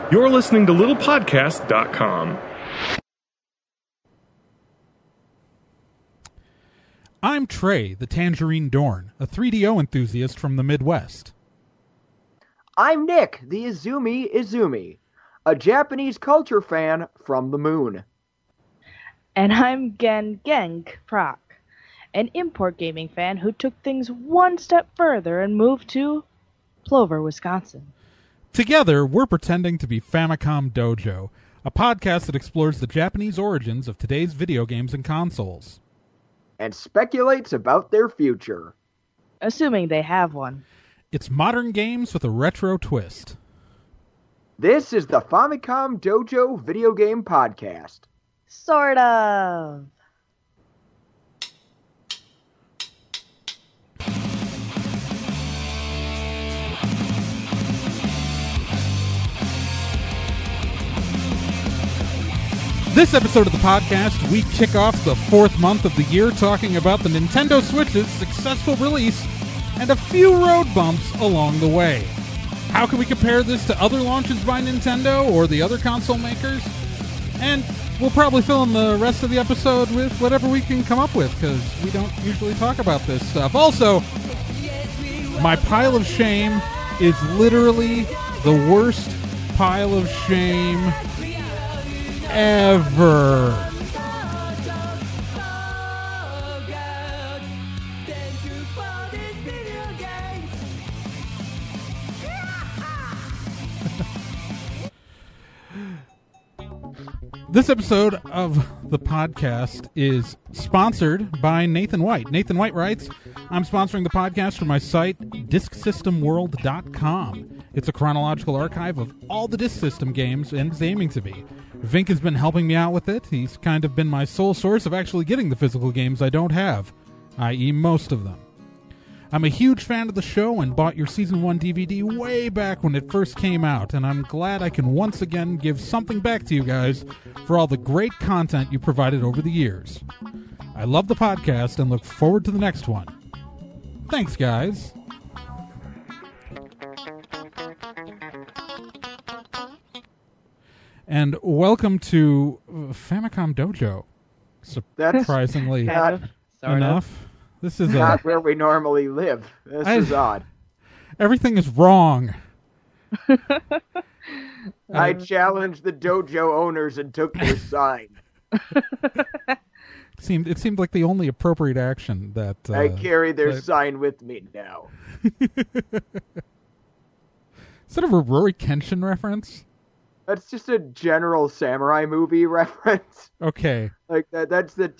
You're listening to littlepodcast.com. I'm Trey, the Tangerine Dorn, a 3DO enthusiast from the Midwest. I'm Nick, the Izumi, a Japanese culture fan from the moon. And I'm Geng Proc, an import gaming fan who took things one step further and moved to Plover, Wisconsin. Together, we're pretending to be Famicom Dojo, a podcast that explores the Japanese origins of today's video games and consoles. And speculates about their future. Assuming they have one. It's modern games with a retro twist. This is the Famicom Dojo Video Game Podcast. Sort of. This episode of the podcast, we kick off the fourth month of the year talking about the Nintendo Switch's successful release and a few road bumps along the way. How can we compare this to other launches by Nintendo or the other console makers? And we'll probably fill in the rest of the episode with whatever we can come up with, because we don't usually talk about this stuff. Also, my pile of shame is literally the worst pile of shame ever. This episode of the podcast is sponsored by Nathan White. Nathan White writes, I'm sponsoring the podcast from my site, DiskSystemWorld.com. It's a chronological archive of all the Disk System games and is aiming to be. Vink has been helping me out with it. He's kind of been my sole source of actually getting the physical games I don't have, i.e. most of them. I'm a huge fan of the show and bought your Season 1 DVD way back when it first came out, and I'm glad I can once again give something back to you guys for all the great content you provided over the years. I love the podcast and look forward to the next one. Thanks, guys. And welcome to Famicom Dojo. Surprisingly enough. This is not where we normally live. This is odd. Everything is wrong. I challenged the dojo owners and took their sign. It seemed like the only appropriate action that... I carry their sign with me now. Is that a Rory Kenshin reference? That's just a general samurai movie reference. Okay. Like that's the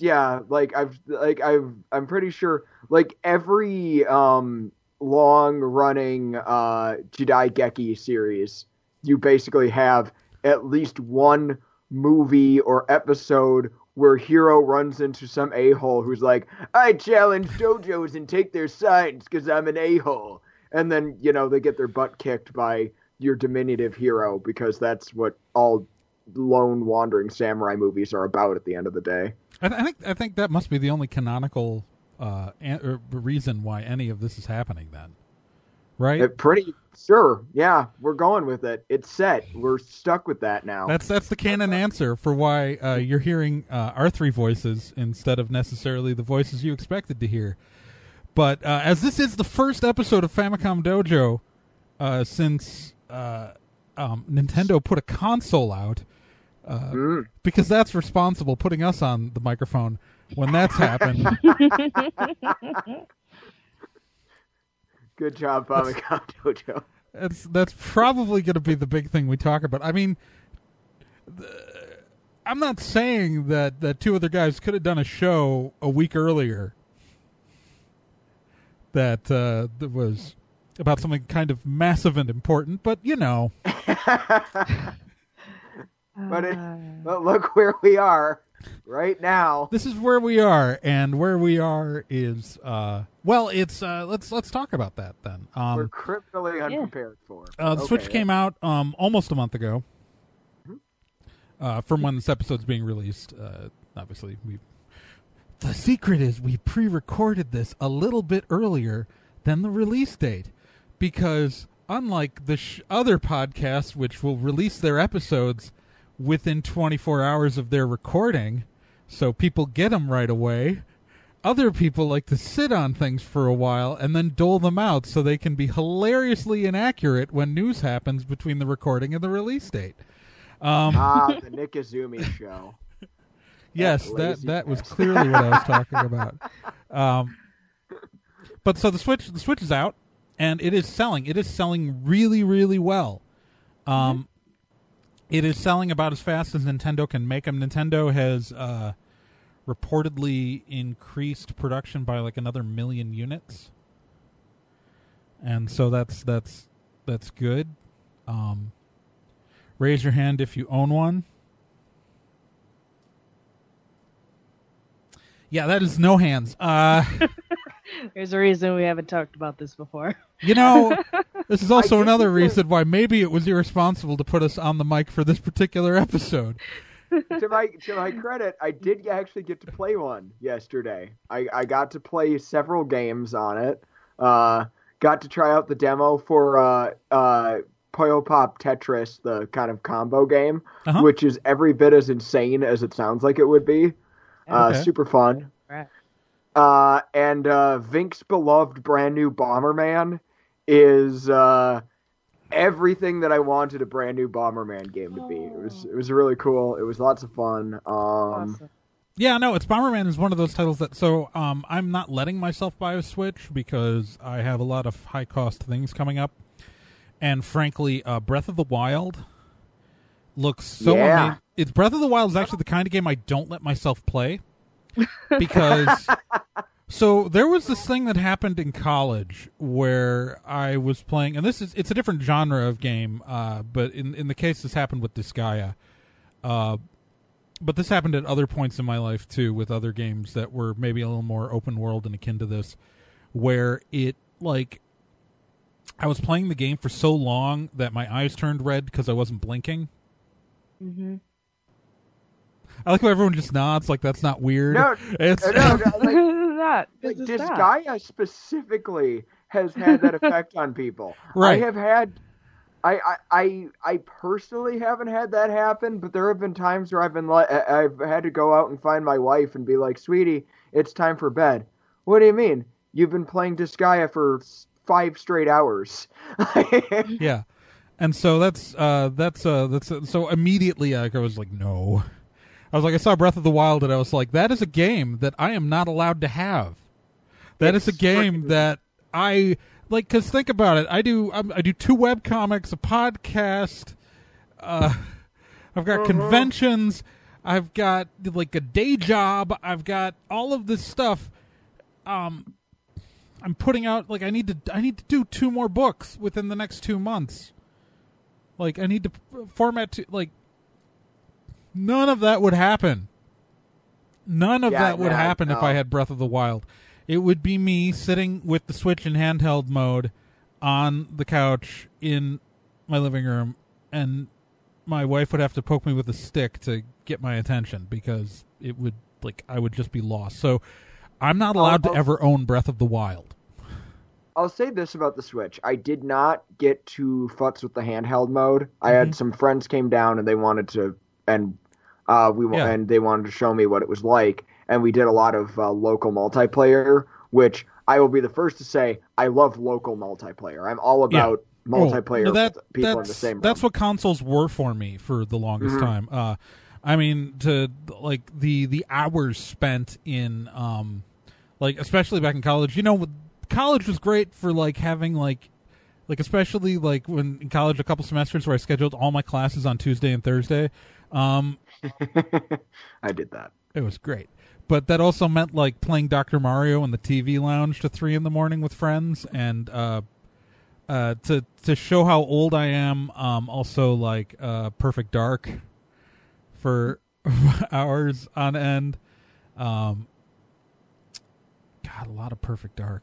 I'm pretty sure like every long running Jidaigeki series, you basically have at least one movie or episode where hero runs into some a-hole who's like, I challenge dojos and take their signs because I'm an a-hole. And then, they get their butt kicked by your diminutive hero, because that's what all lone wandering samurai movies are about at the end of the day. I think that must be the only canonical reason why any of this is happening then, right? Pretty sure. Yeah, we're going with it. It's set. We're stuck with that now. That's the canon answer for why you're hearing our three voices instead of necessarily the voices you expected to hear. But as this is the first episode of Famicom Dojo since Nintendo put a console out, because that's responsible, putting us on the microphone when that's happened. Good job, Famicom Dojo. That's probably going to be the big thing we talk about. I mean, I'm not saying that two other guys could have done a show a week earlier that was about something kind of massive and important, but But look where we are right now. This is where we are, and where we are is let's talk about that then. We're criminally unprepared for. The Switch came out almost a month ago. From when this episode's being released. Obviously, the secret is we pre-recorded this a little bit earlier than the release date, because unlike the other podcasts, which will release their episodes within 24 hours of their recording, so people get them right away, other people like to sit on things for a while and then dole them out so they can be hilariously inaccurate when news happens between the recording and the release date. The Nick Izumi show. Yes, that was clearly what I was talking about. But so the Switch is out, and it is selling. It is selling really, really well. It is selling about as fast as Nintendo can make them. Nintendo has reportedly increased production by like another 1 million units, and so that's good. Raise your hand if you own one. Yeah, that is no hands. There's a reason we haven't talked about this before. You know, this is also another reason why maybe it was irresponsible to put us on the mic for this particular episode. To my credit, I did actually get to play one yesterday. I got to play several games on it. Got to try out the demo for Puyo Pop Tetris, the kind of combo game, which is every bit as insane as it sounds like it would be. Super fun. Right. And Vink's beloved brand new Bomberman is everything that I wanted a brand new Bomberman game to be. It was really cool. It was lots of fun. Awesome. Yeah, no, Bomberman is one of those titles that. So I'm not letting myself buy a Switch because I have a lot of high cost things coming up, and frankly, Breath of the Wild looks so amazing. It's Breath of the Wild is actually the kind of game I don't let myself play because. So there was this thing that happened in college where I was playing, and it's a different genre of game, but in the case this happened with Disgaea. But this happened at other points in my life too, with other games that were maybe a little more open world and akin to this, where it I was playing the game for so long that my eyes turned red because I wasn't blinking. Mm-hmm. I like how everyone just nods like that's not weird. No, Not. Like Disgaea specifically has had that effect on people. Right. I have had, I personally haven't had that happen, but there have been times where I've had to go out and find my wife and be like, "Sweetie, it's time for bed." What do you mean? You've been playing Disgaea for 5 straight hours. Yeah, and so that's so immediately I was like, no. I was like, I saw Breath of the Wild, and I was like, that is a game that I am not allowed to have. That is a game that I like. Because think about it, I do 2 webcomics, a podcast. I've got conventions. I've got like a day job. I've got all of this stuff. I'm putting out like I need to do 2 more books within the next 2 months. Like I need to format none of that would happen. None of that would happen if I had Breath of the Wild. It would be me sitting with the Switch in handheld mode on the couch in my living room, and my wife would have to poke me with a stick to get my attention because it would I would just be lost. So I'm not allowed to ever own Breath of the Wild. I'll say this about the Switch. I did not get to futz with the handheld mode. I had some friends came down and they wanted to and they wanted to show me what it was like, and we did a lot of local multiplayer, which I will be the first to say I love local multiplayer. I'm all about multiplayer with people in the same room. That's what consoles were for me for the longest time. I mean, to the hours spent in especially back in college. You know, college was great for having especially when in college a couple semesters where I scheduled all my classes on Tuesday and Thursday. I did that. It was great. But that also meant playing Dr. Mario in the TV lounge to 3 a.m. with friends, and to show how old I am, also Perfect Dark for hours on end. God, a lot of Perfect Dark.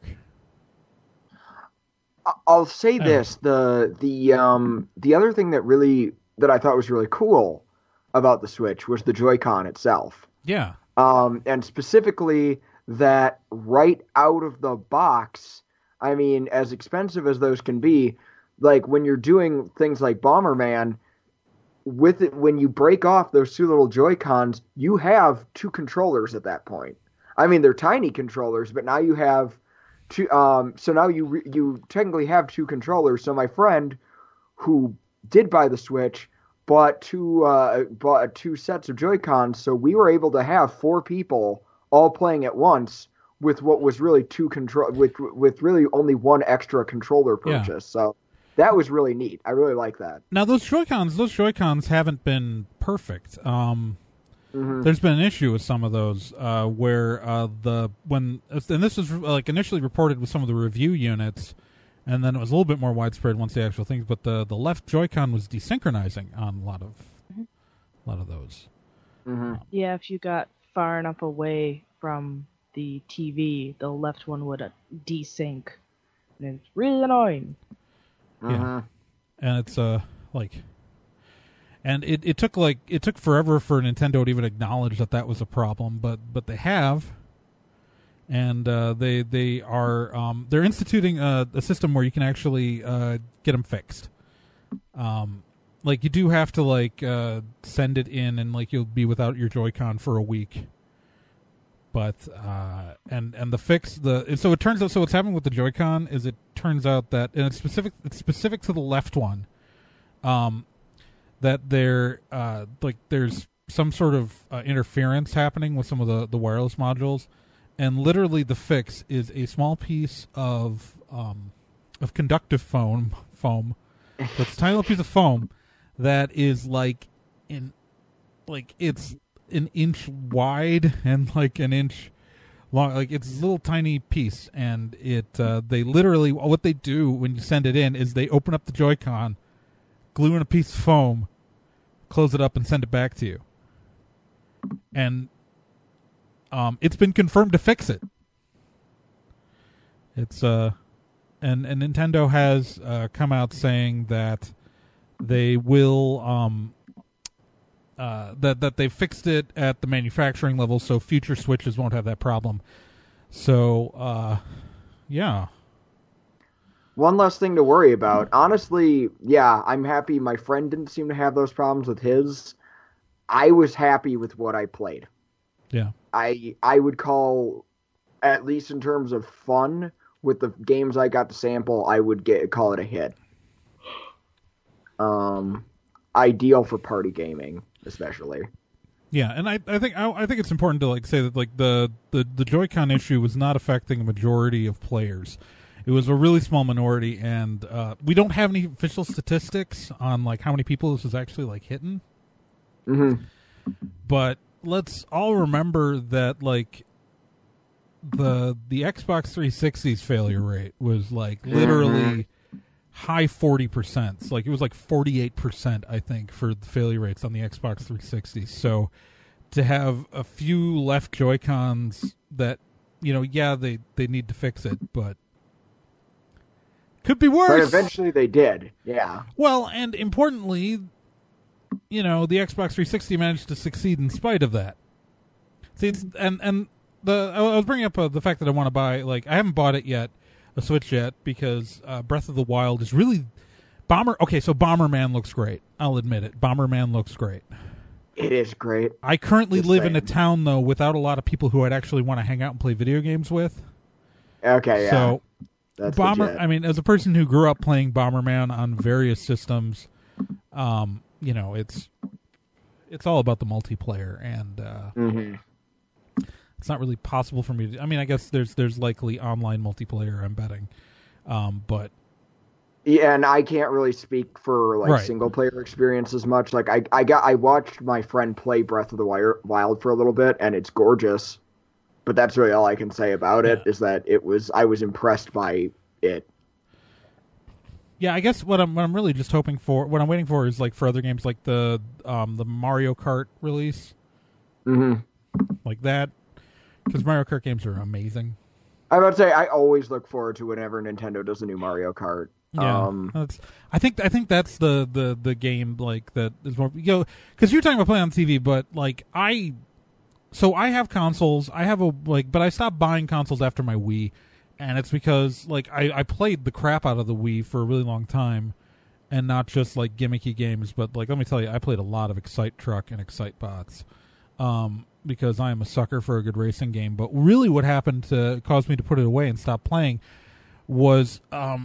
I'll say this: the other thing that I thought was really cool about the Switch was the Joy-Con itself. Yeah. And specifically that right out of the box, I mean, as expensive as those can be, like when you're doing things like Bomberman, with it, when you break off those two little Joy-Cons, you have two controllers at that point. I mean, they're tiny controllers, but now you have two. So now you technically have two controllers. So my friend, who did buy the Switch, bought two sets of Joy-Cons. So we were able to have four people all playing at once with what was really with really only one extra controller purchase. Yeah. So that was really neat. I really like that. Now those Joy-Cons haven't been perfect. There's been an issue with some of those where and this was like initially reported with some of the review units, and then it was a little bit more widespread once the actual things. But the left Joy-Con was desynchronizing on a lot of those. Yeah, if you got far enough away from the TV, the left one would desync, and it's really annoying. Yeah, and it's and it took forever for Nintendo to even acknowledge that was a problem, but they have, and they're instituting a system where you can actually get them fixed. Like you do have to send it in, and like you'll be without your Joy-Con for a week. But and the fix so it turns out what's happening with the Joy-Con is it turns out that, and it's specific to the left one, that there's some sort of interference happening with some of the wireless modules, and literally the fix is a small piece of conductive foam. So it's a tiny little piece of foam that is it's an inch wide and like an inch long. Like it's a little tiny piece, and they literally, what they do when you send it in is they open up the Joy-Con, glue in a piece of foam, close it up, and send it back to you. And it's been confirmed to fix it. It's and Nintendo has come out saying that they will that they fixed it at the manufacturing level, so future Switches won't have that problem. So yeah. One less thing to worry about. Honestly, yeah, I'm happy my friend didn't seem to have those problems with his. I was happy with what I played. Yeah. I would call, at least in terms of fun, with the games I got to sample, I would call it a hit. Ideal for party gaming, especially. Yeah, and I think it's important to say that the Joy-Con issue was not affecting a majority of players. It was a really small minority, and we don't have any official statistics on how many people this was actually hitting. Mm-hmm. But let's all remember that the Xbox 360's failure rate was literally high 40%. It was 48%, I think, for the failure rates on the Xbox 360. So to have a few left Joy-Cons that, they need to fix it, but could be worse. But eventually they did, yeah. Well, and importantly, the Xbox 360 managed to succeed in spite of that. See, I was bringing up the fact that I want to buy, I haven't bought it yet, a Switch yet, because Breath of the Wild is really Okay, so Bomberman looks great. I'll admit it. Bomberman looks great. It is great. I currently live in a town, though, without a lot of people who I'd actually want to hang out and play video games with. Okay, yeah. So, that's legit. I mean, as a person who grew up playing Bomberman on various systems, it's all about the multiplayer, and it's not really possible for me to. I mean, I guess there's likely online multiplayer, I'm betting, but yeah, and I can't really speak for right. single player experience as much. I watched my friend play Breath of the Wild for a little bit, and it's gorgeous. But that's really all I can say about it, is that I was impressed by it. Yeah, I guess what I'm really just hoping for, what I'm waiting for is for other games like the Mario Kart release. Mm-hmm. Like that. Because Mario Kart games are amazing. I would say I always look forward to whenever Nintendo does a new Mario Kart. Yeah, I think that's the game that is more, because you're talking about playing on TV, but I have consoles. I have but I stopped buying consoles after my Wii And it's because, like, I played the crap out of the Wii for a really long time, and not just, like, gimmicky games, but, like, let me tell you, I played a lot of Excite Truck and Excite Bots, because I am a sucker for a good racing game. But really what happened to cause me to put it away and stop playing was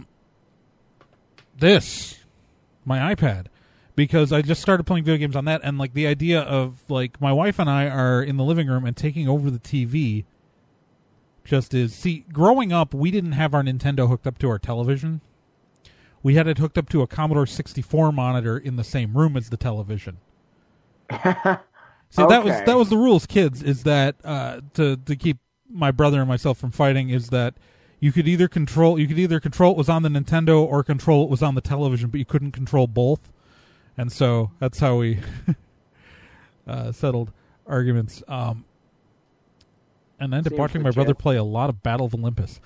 my iPad. Because I just started playing video games on that, and, like, the idea of, like, my wife and I are in the living room and taking over the TV just is... See, growing up, we didn't have our Nintendo hooked up to our television. We had it hooked up to a Commodore 64 monitor in the same room as the television. See, Okay. that was the rules, kids, is that, to keep my brother and myself from fighting, is that you could either control what was on the Nintendo or control what was on the television, but you couldn't control both. And so that's how we settled arguments. And I ended up Seems watching my legit. brother play a lot of Battle of Olympus.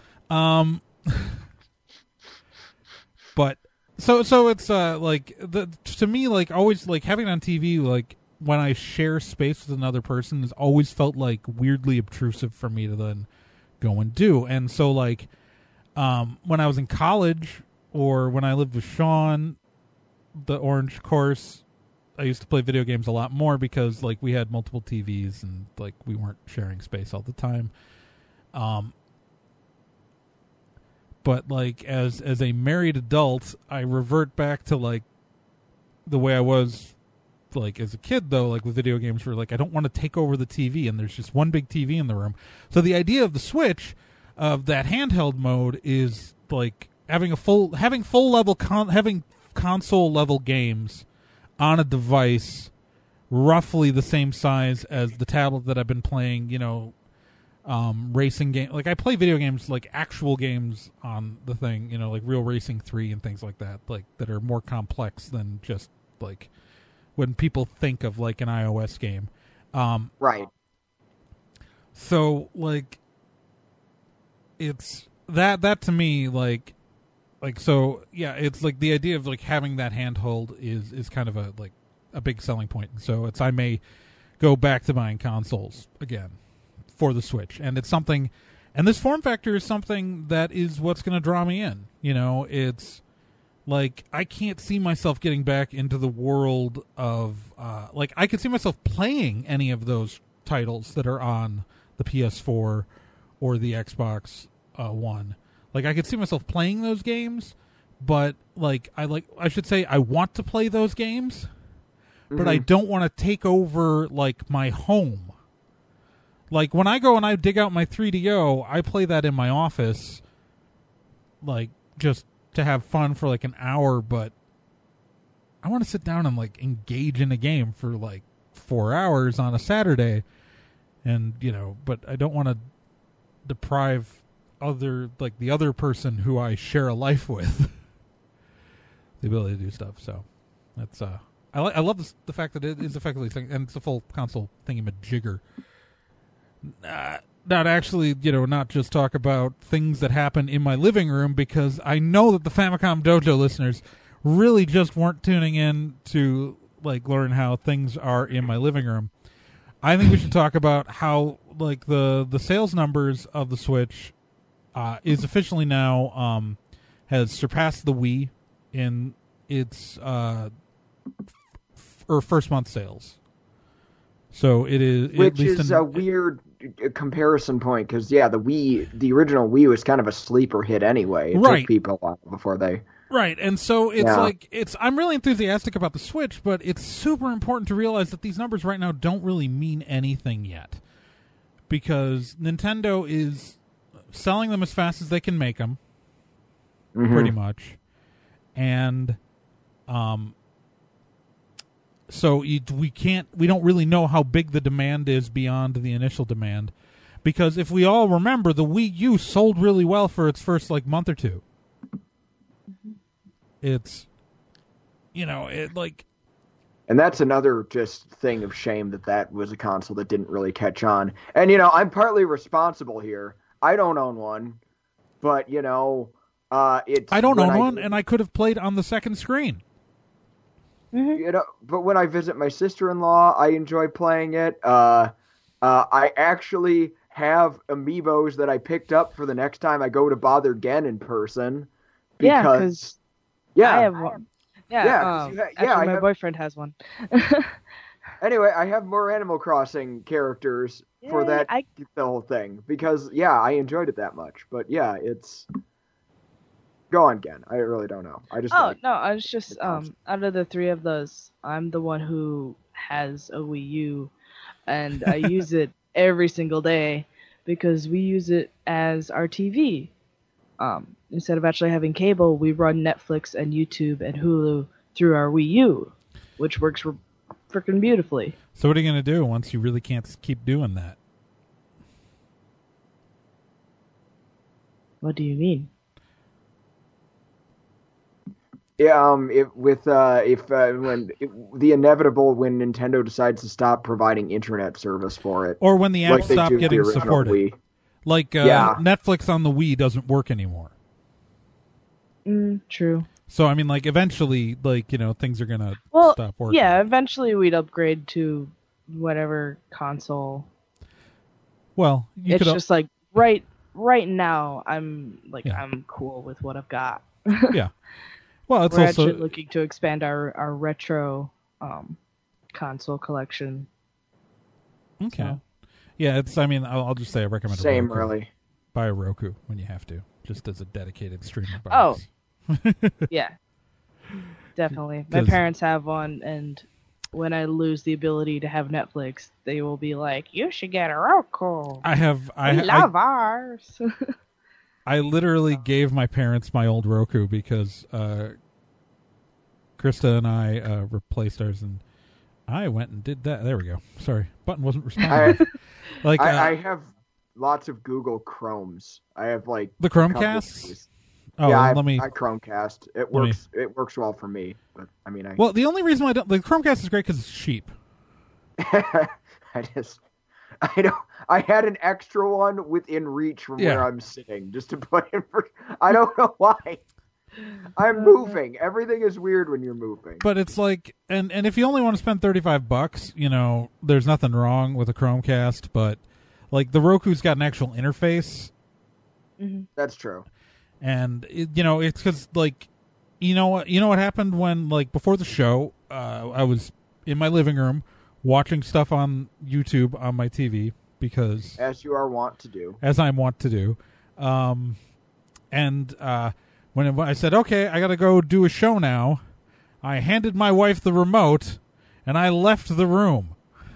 But so it's like to me, like, always, like, having it on TV, like, when I share space with another person, has always felt like weirdly obtrusive for me to then go and do. And so, like, when I was in college or when I lived with Sean, the Orange course, I used to play video games a lot more because, like, we had multiple TVs and, like, we weren't sharing space all the time. But, like, as a married adult, I revert back to, like, the way I was, like, as a kid, though, like, with video games, where, like, I don't want to take over the TV, and there's just one big TV in the room. So the idea of the Switch, of that handheld mode, is, like, having console level games on a device roughly the same size as the tablet that I've been playing, you know, racing game. Like, I play video games, like actual games on the thing, you know, like Real Racing 3 and things like that, like, that are more complex than just, like, when people think of, like, an iOS game. Right. So, like, it's that to me, like, so, yeah, it's like the idea of, like, having that handhold is kind of a big selling point. And so I may go back to buying consoles again for the Switch. And it's something, and this form factor is something that is what's going to draw me in. You know, it's like, I can't see myself getting back into the world of, like, I could see myself playing any of those titles that are on the PS4 or the Xbox One. Like, I could see myself playing those games, but, like, I should say I want to play those games, but I don't want to take over, like, my home. Like, when I go and I dig out my 3DO, I play that in my office, like, just to have fun for, like, an hour, but I want to sit down and, like, engage in a game for, like, 4 hours on a Saturday, and, you know, but I don't want to deprive the other person who I share a life with the ability to do stuff. So that's I love the fact that it is effectively and it's a full console thingamajigger. Not actually, you know, not just talk about things that happen in my living room, because I know that the Famicom Dojo listeners really just weren't tuning in to, like, learn how things are in my living room. I think we should talk about how, like, the sales numbers of the Switch is officially now has surpassed the Wii in its first month sales. So it is, which at least is a weird comparison point, because the original Wii was kind of a sleeper hit anyway. It Right. took people a while before they. Right, and so it's Yeah. like, I'm really enthusiastic about the Switch, but it's super important to realize that these numbers right now don't really mean anything yet, because Nintendo is selling them as fast as they can make them, pretty much, and so we don't really know how big the demand is beyond the initial demand, because if we all remember, the Wii U sold really well for its first, like, month or two. It's, you know, it, like, And that's another just thing of shame that was a console that didn't really catch on. And, you know, I'm partly responsible here. I don't own one, but, you know, it's... I don't own one, and I could have played on the second screen. You know, but when I visit my sister-in-law, I enjoy playing it. I actually have amiibos that I picked up for the next time I go to bother Gen in person. Yeah, Because I have one. Yeah, my boyfriend has one. Anyway, I have more Animal Crossing characters for Yay, the whole thing because I enjoyed it that much. But yeah, it's go on, Gen. I really don't know. I just I was just out of the three of those, I'm the one who has a Wii U, and I use it every single day because we use it as our TV. Instead of actually having cable, we run Netflix and YouTube and Hulu through our Wii U, which works freaking beautifully. So what are you going to do once you really can't keep doing that? What do you mean? Yeah, when the inevitable when Nintendo decides to stop providing internet service for it, or when the apps like they stop do getting the original supported, Wii. like Netflix on the Wii doesn't work anymore. True. So I mean, like eventually, like things are gonna stop working. Yeah, eventually we'd upgrade to whatever console. Well, it's just like right now, I'm cool with what I've got. Yeah. Well, it's We're also actually looking to expand our retro console collection. Okay. So. Yeah, I mean, I'll just say I recommend Same, a Roku. really. Buy a Roku when you have to, just as a dedicated streaming Oh. box. Yeah. Definitely. My parents have one, and when I lose the ability to have Netflix, they will be like, "You should get a Roku." We love ours. I literally gave my parents my old Roku because Krista and I replaced ours, and I went and did that. There we go. Sorry, button wasn't responding. I have lots of Google Chromes. I have like the Chromecasts. Oh, yeah, let me. I Chromecast. It works. It works well for me. But I mean, well, the only reason why the Chromecast is great because it's cheap. I had an extra one within reach from where I'm sitting, just to put in for. I don't know why. I'm moving. Everything is weird when you're moving. But it's like, and if you only want to spend $35, there's nothing wrong with a Chromecast. But like the Roku's got an actual interface. Mm-hmm. That's true. And it's because like, what happened when like before the show, I was in my living room watching stuff on YouTube on my TV because as you are wont to do, and when I said, okay, I got to go do a show now, I handed my wife the remote and I left the room.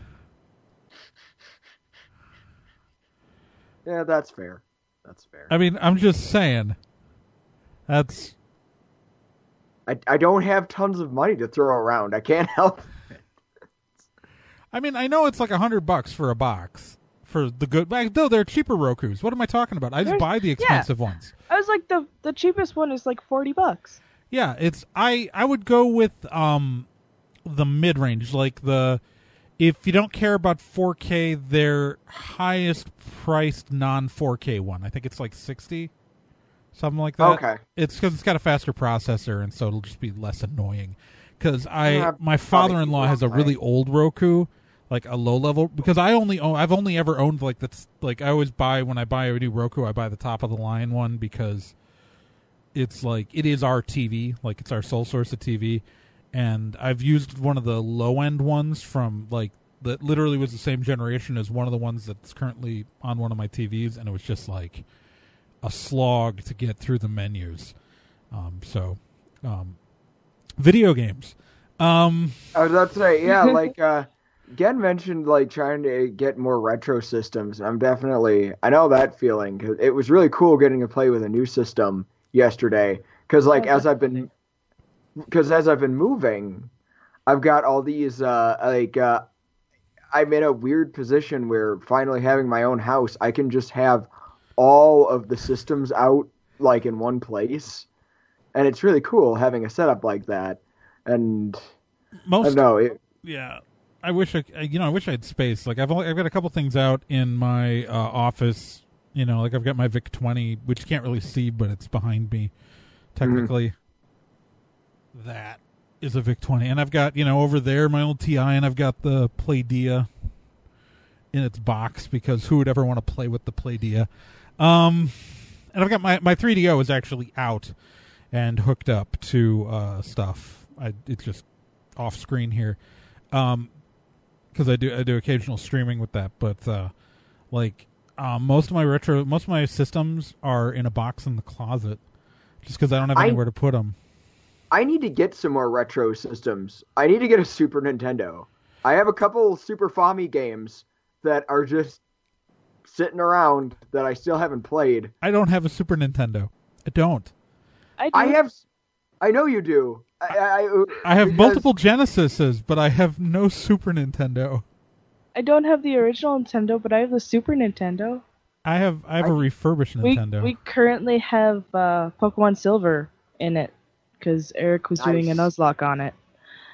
Yeah, that's fair. That's fair. I mean, I'm just saying. That's. I don't have tons of money to throw around. I can't help it. I mean, I know it's like $100 for a box for the good. Though they're cheaper Rokus. What am I talking about? I just buy the expensive ones. I was like the cheapest one is like $40. Yeah, it's I would go with the mid range, like if you don't care about 4K, their highest priced non 4K one. I think it's like $60. Something like that. Okay. It's because it's got a faster processor, and so it'll just be less annoying. Because my father-in-law has a really old Roku, like a low level. Because I've only ever owned like that's like I always buy when I buy a new Roku, I buy the top of the line one because it's like it is our TV, like it's our sole source of TV. And I've used one of the low end ones from like that literally was the same generation as one of the ones that's currently on one of my TVs, and it was just like a slog to get through the menus. Video games. I was about to say, yeah, like Gen mentioned like trying to get more retro systems. I know that feeling because it was really cool getting to play with a new system yesterday. Because like as I've been moving, I've got all these I'm in a weird position where finally having my own house, I can just have all of the systems out like in one place, and it's really cool having a setup like that. And I don't know. I wish I had space. Like I've got a couple things out in my office. Like I've got my VIC-20, which you can't really see, but it's behind me. Technically, that is a VIC-20, and I've got over there my old TI, and I've got the Playdia, in its box because who would ever want to play with the Playdia? And I've got my 3DO is actually out and hooked up to stuff. It's just off screen here because I do occasional streaming with that. But most of my systems are in a box in the closet just because I don't have anywhere to put them. I need to get some more retro systems. I need to get a Super Nintendo. I have a couple Super Famicom games that are just sitting around that I still haven't played. I don't have a Super Nintendo. I don't. I have. I know you do. I have multiple Genesises, but I have no Super Nintendo. I don't have the original Nintendo, but I have the Super Nintendo. I have a refurbished Nintendo. We currently have Pokemon Silver in it because Eric was doing a Nuzlocke on it.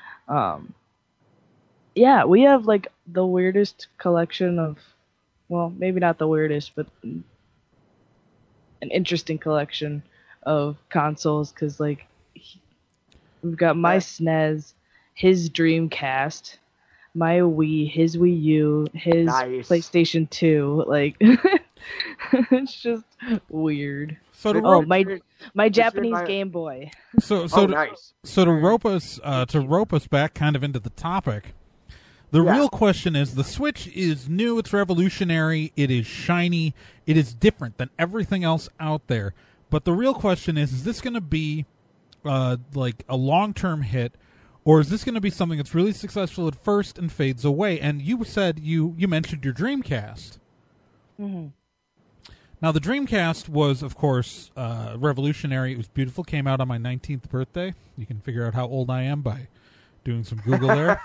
Yeah, we have like the weirdest collection of, well, maybe not the weirdest, but an interesting collection of consoles because like we've got my SNES, his Dreamcast, my Wii, his Wii U, his PlayStation 2. Like, it's just weird. So my Japanese Game Boy. So to rope us back kind of into the topic. The real question is, the Switch is new, it's revolutionary, it is shiny, it is different than everything else out there. But the real question is this going to be like a long-term hit, or is this going to be something that's really successful at first and fades away? And you said you mentioned your Dreamcast. Mm-hmm. Now, the Dreamcast was, of course, revolutionary. It was beautiful. Came out on my 19th birthday. You can figure out how old I am by doing some Google there.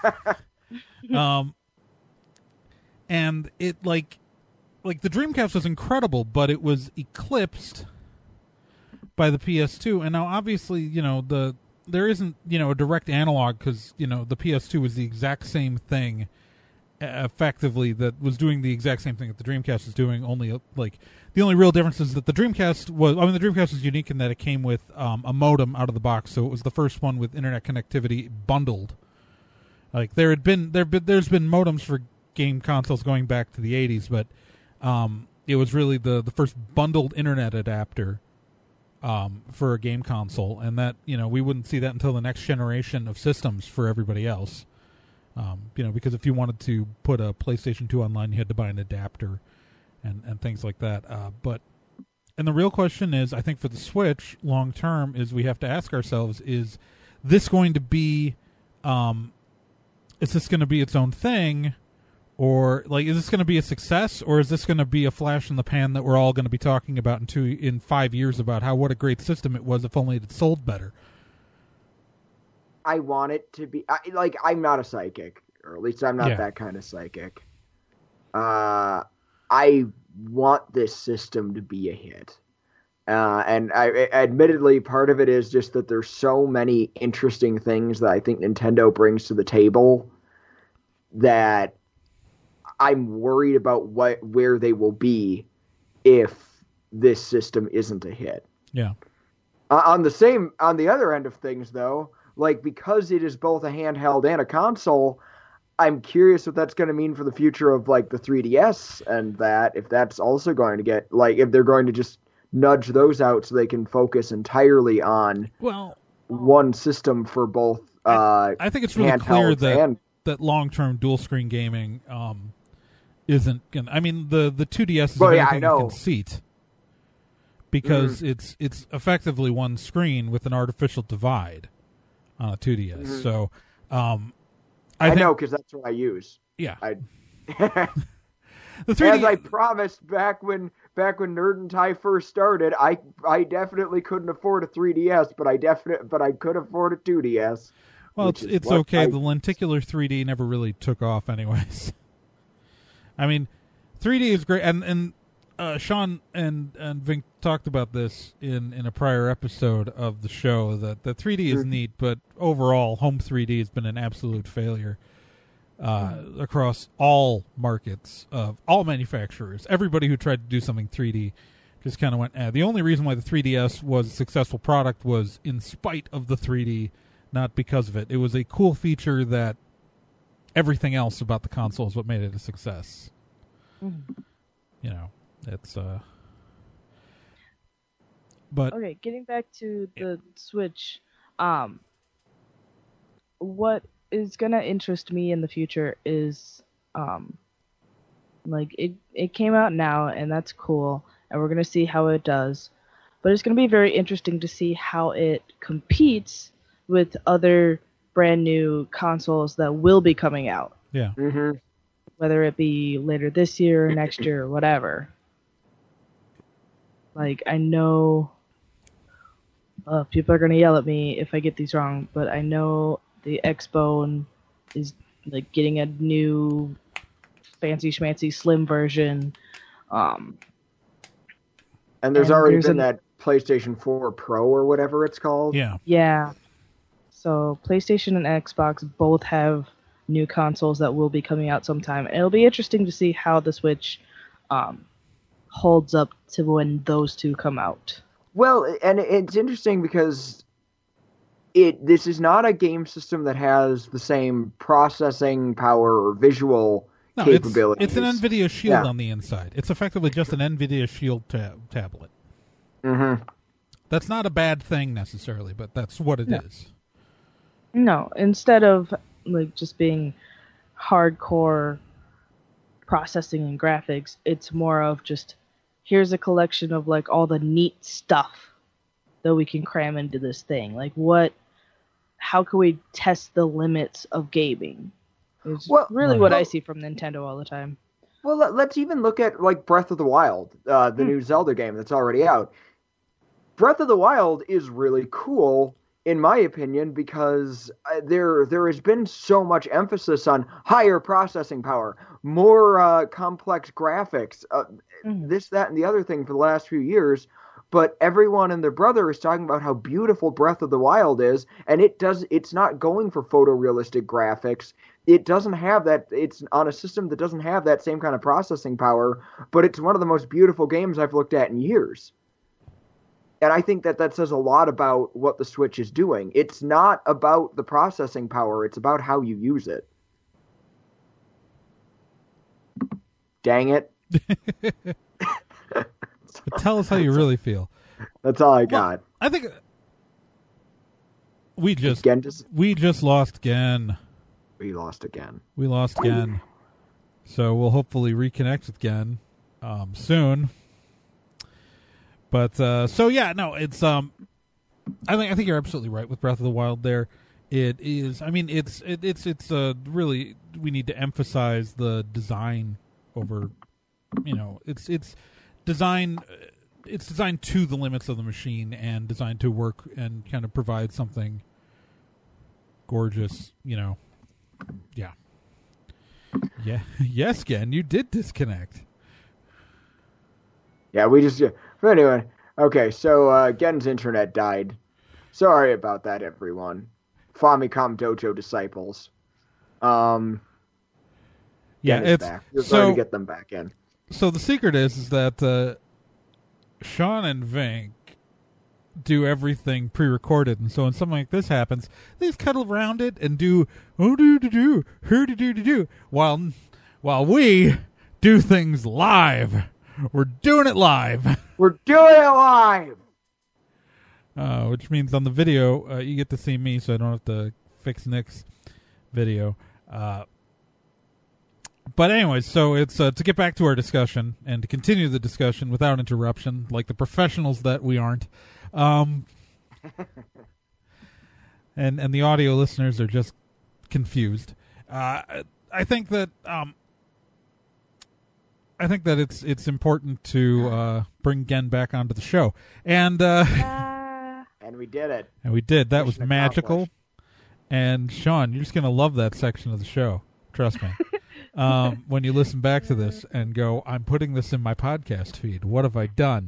And it like the Dreamcast was incredible, but it was eclipsed by the PS2. And now, obviously, there isn't, a direct analog because, the PS2 was the exact same thing effectively that was doing the exact same thing that the Dreamcast is doing, only like the only real difference is that the Dreamcast was unique in that it came with a modem out of the box, so it was the first one with internet connectivity bundled. Like there's been modems for game consoles going back to the 80s, but it was really the first bundled internet adapter for a game console, and that we wouldn't see that until the next generation of systems for everybody else. Because if you wanted to put a PlayStation 2 online, you had to buy an adapter and things like that. And the real question is, I think for the Switch long term, is we have to ask ourselves: is this going to be its own thing, or like is this going to be a success, or is this going to be a flash in the pan that we're all going to be talking about in 5 years about what a great system it was if only it had sold better? I want it to be I'm not a psychic, or at least I'm not that kind of psychic. I want this system to be a hit. And admittedly, part of it is just that there's so many interesting things that I think Nintendo brings to the table that I'm worried about where they will be if this system isn't a hit. Yeah. On the other end of things, though, because it is both a handheld and a console, I'm curious what that's going to mean for the future of the 3DS, and if that's also going to get if they're going to just nudge those out so they can focus entirely on one system for both. I think it's really clear that long-term dual-screen gaming isn't going to. I mean, the 2DS is anything you can seat because it's effectively one screen with an artificial divide on a 2DS. Mm-hmm. So, I know because that's what I use. Yeah. The 3D, as I promised back when Nerd and Tie first started, I definitely couldn't afford a 3DS, but I could afford a 2DS. Well, it's okay. The lenticular 3D never really took off, anyways. I mean, 3D is great, and Sean and Vink talked about this in a prior episode of the show that 3D is neat, but overall, home 3D has been an absolute failure across all markets of all manufacturers. Everybody who tried to do something 3D just kind of went. The only reason why the 3DS was a successful product was in spite of the 3D, not because of it. It was a cool feature that everything else about the console is what made it a success. You know, it's but Okay, getting back to the Switch, what is gonna interest me in the future is like it came out now and that's cool and we're gonna see how it does. But it's gonna be very interesting to see how it competes with other brand new consoles that will be coming out. yeah. Mm-hmm. Whether it be later this year or next year or whatever. Like, I know people are going to yell at me if I get these wrong, but I know the Xbone is like getting a new fancy schmancy slim version. And there's already been that PlayStation 4 Pro or whatever it's called. Yeah. Yeah. So PlayStation and Xbox both have new consoles that will be coming out sometime. And it'll be interesting to see how the Switch holds up to when those two come out. Well, and it's interesting because this is not a game system that has the same processing power or visual capabilities. It's an NVIDIA Shield on the inside. It's effectively just an NVIDIA Shield tablet. Mm-hmm. That's not a bad thing necessarily, but that's what it is. No, instead of like just being hardcore processing and graphics, it's more of just here's a collection of like all the neat stuff that we can cram into this thing. Like how can we test the limits of gaming? It's really what I see from Nintendo all the time. Well, let's even look at like Breath of the Wild, the new Zelda game that's already out. Breath of the Wild is really cool, in my opinion, because there has been so much emphasis on higher processing power, more complex graphics, this, that, and the other thing for the last few years. But everyone and their brother is talking about how beautiful Breath of the Wild is, and it's not going for photorealistic graphics. It doesn't have that. It's on a system that doesn't have that same kind of processing power, but it's one of the most beautiful games I've looked at in years. And I think that says a lot about what the Switch is doing. It's not about the processing power. It's about how you use it. Dang it. But tell us how you really feel. That's all I got. Well, I think we just lost Gen. We lost again. We lost Gen. So we'll hopefully reconnect with Gen soon. But so yeah, no, it's I think you're absolutely right with Breath of the Wild there. It is, I mean, it's really, we need to emphasize the design over, it's designed to the limits of the machine and designed to work and kind of provide something gorgeous, Yeah. Yeah. Yes, Gen, you did disconnect. Yeah, but anyway, okay, so Gen's internet died. Sorry about that, everyone. Famicom Dojo disciples. Yeah, it's back. We're going to get them back in. So the secret is that Sean and Vink do everything pre-recorded, and so when something like this happens, they just cuddle around it and do while we do things live. We're doing it live. We're doing it live. Which means on the video, you get to see me, so I don't have to fix Nick's video. But anyways, so it's to get back to our discussion and to continue the discussion without interruption, like the professionals that we aren't. And the audio listeners are just confused. I think that it's important to bring Gen back onto the show, and we did it. And we did. That was magical. And Sean, you're just gonna love that section of the show. Trust me. When you listen back to this and go, I'm putting this in my podcast feed. What have I done?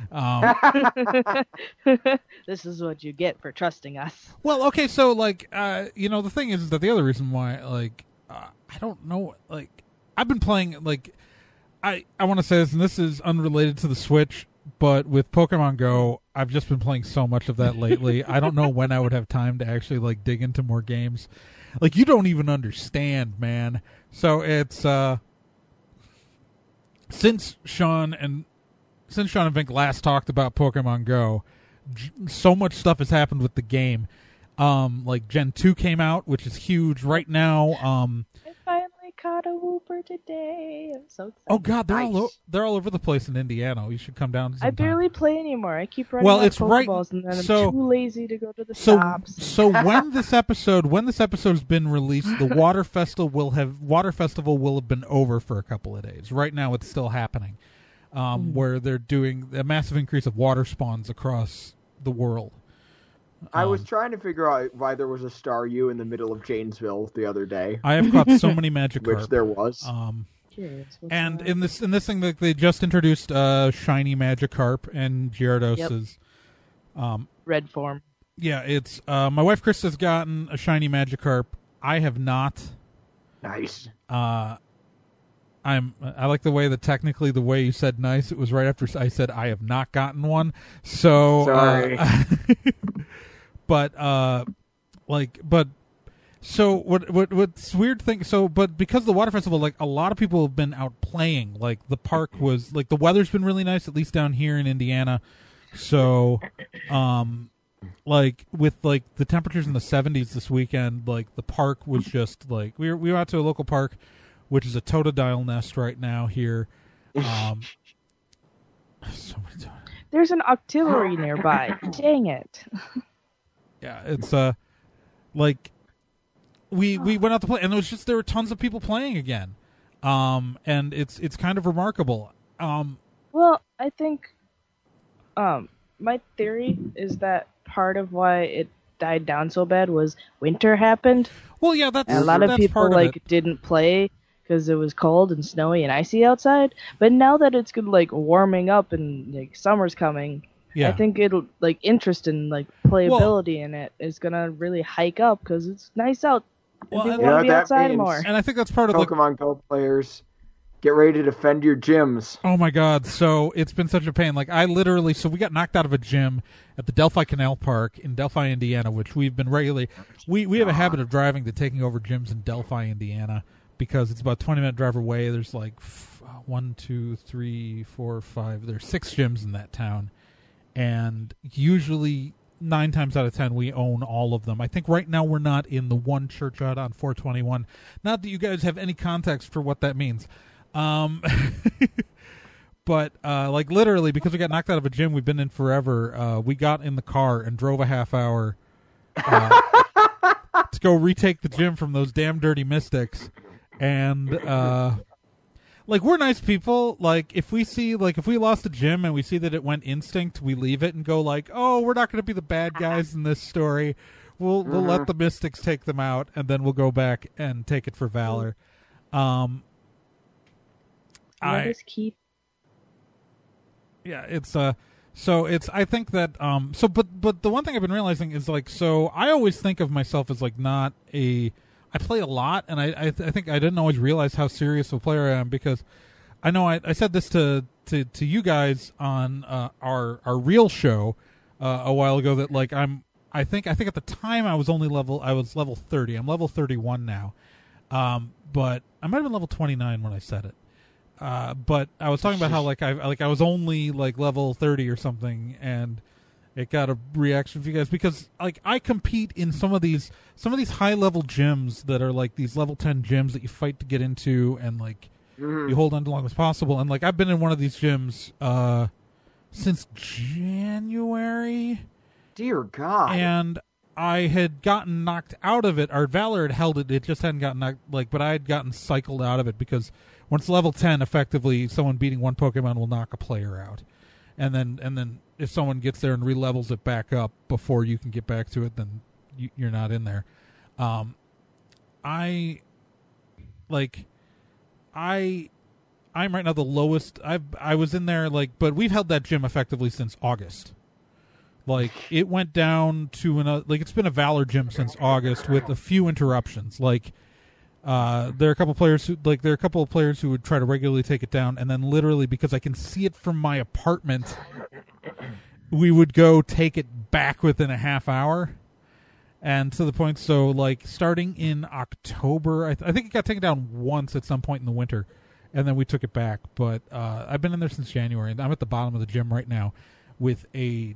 This is what you get for trusting us. Well, okay, so the thing is that the other reason why, I don't know, I've been playing, I want to say this, and this is unrelated to the Switch, but with Pokemon Go, I've just been playing so much of that lately. I don't know when I would have time to actually dig into more games. You don't even understand, man. So it's since Sean and Vink last talked about Pokemon Go, so much stuff has happened with the game. Like Gen 2 came out, which is huge right now. I finally caught a Wooper today. I'm so excited. Oh God, they're all over the place in Indiana. You should come down sometime. I barely play anymore. I keep running out of Pokeballs, and then I'm too lazy to go to the shops. So when this episode's been released, the Water Festival will have been over for a couple of days. Right now, it's still happening, where they're doing a massive increase of water spawns across the world. I was trying to figure out why there was a Staryu in the middle of Janesville the other day. I have caught so many Magikarp. Which there was. And in this thing, that they just introduced shiny Magikarp, and Gyarados is red form. Yeah, it's my wife Chris has gotten a shiny Magikarp. I have not. Nice. I like the way that technically the way you said nice. It was right after I said I have not gotten one. So sorry. So what's weird thing? So, but because of the Water Festival, like a lot of people have been out playing. Like the park was like the weather's been really nice, at least down here in Indiana. So, like with like the temperatures in the 70s this weekend, like the park was just like we were out to a local park, which is a Totodile nest right now here. So many times. There's an Octillery nearby. Dang it. Yeah, it's like we went out to play, and there were tons of people playing again, and it's kind of remarkable. Well, I think my theory is that part of why it died down so bad was winter happened. Well, yeah, that's and a lot of people didn't play because it was cold and snowy and icy outside. But now that it's good, like warming up and like summer's coming. Yeah. I think it'll like interest in like playability in it is gonna really hike up because it's nice out. And people want to be outside more. And I think that's part of Pokemon Go players. Get ready to defend your gyms. Oh my God! So it's been such a pain. Like we got knocked out of a gym at the Delphi Canal Park in Delphi, Indiana, which we've been regularly. We have a habit of driving to taking over gyms in Delphi, Indiana, because it's about a 20-minute drive away. There's like 1, 2, 3, 4, 5. There's 6 gyms in that town. And usually 9 times out of 10 we own all of them. I think right now we're not in the one church out on 421. Not that you guys have any context for what that means. But like literally because we got knocked out of a gym we've been in forever, we got in the car and drove a half hour to go retake the gym from those damn dirty Mystics. And like we're nice people. Like if we lost a gym and we see that it went instinct, we leave it and go like, oh, we're not going to be the bad guys in this story. We'll let the Mystics take them out, and then we'll go back and take it for Valor. I think that but the one thing I've been realizing is like, so I always think of myself as like not a. I play a lot, and I think I didn't always realize how serious a player I am, because I know I said this to you guys on our real show a while ago that like I think at the time I was level 30. I'm level 31 now, but I might have been level 29 when I said it. But I was talking about how I was only like level 30 or something, and it got a reaction from you guys because like I compete in some of these high level gyms that are like these level 10 gyms that you fight to get into, and like you hold on as long as possible. And like I've been in one of these gyms since January. Dear God. And I had gotten knocked out of it. Our Valor had held it. It just hadn't gotten knocked, but I had gotten cycled out of it because once level 10, effectively someone beating one Pokemon will knock a player out. And then if someone gets there and relevels it back up before you can get back to it, then you're not in there. I'm right now the lowest. I was in there but we've held that gym effectively since August. Like it went down to it's been a Valor gym since August with a few interruptions. Like there are a couple of players who would try to regularly take it down, and then literally because I can see it from my apartment, we would go take it back within a half hour. And to the point, so like starting in October, I think it got taken down once at some point in the winter, and then we took it back. But I've been in there since January, and I'm at the bottom of the gym right now with a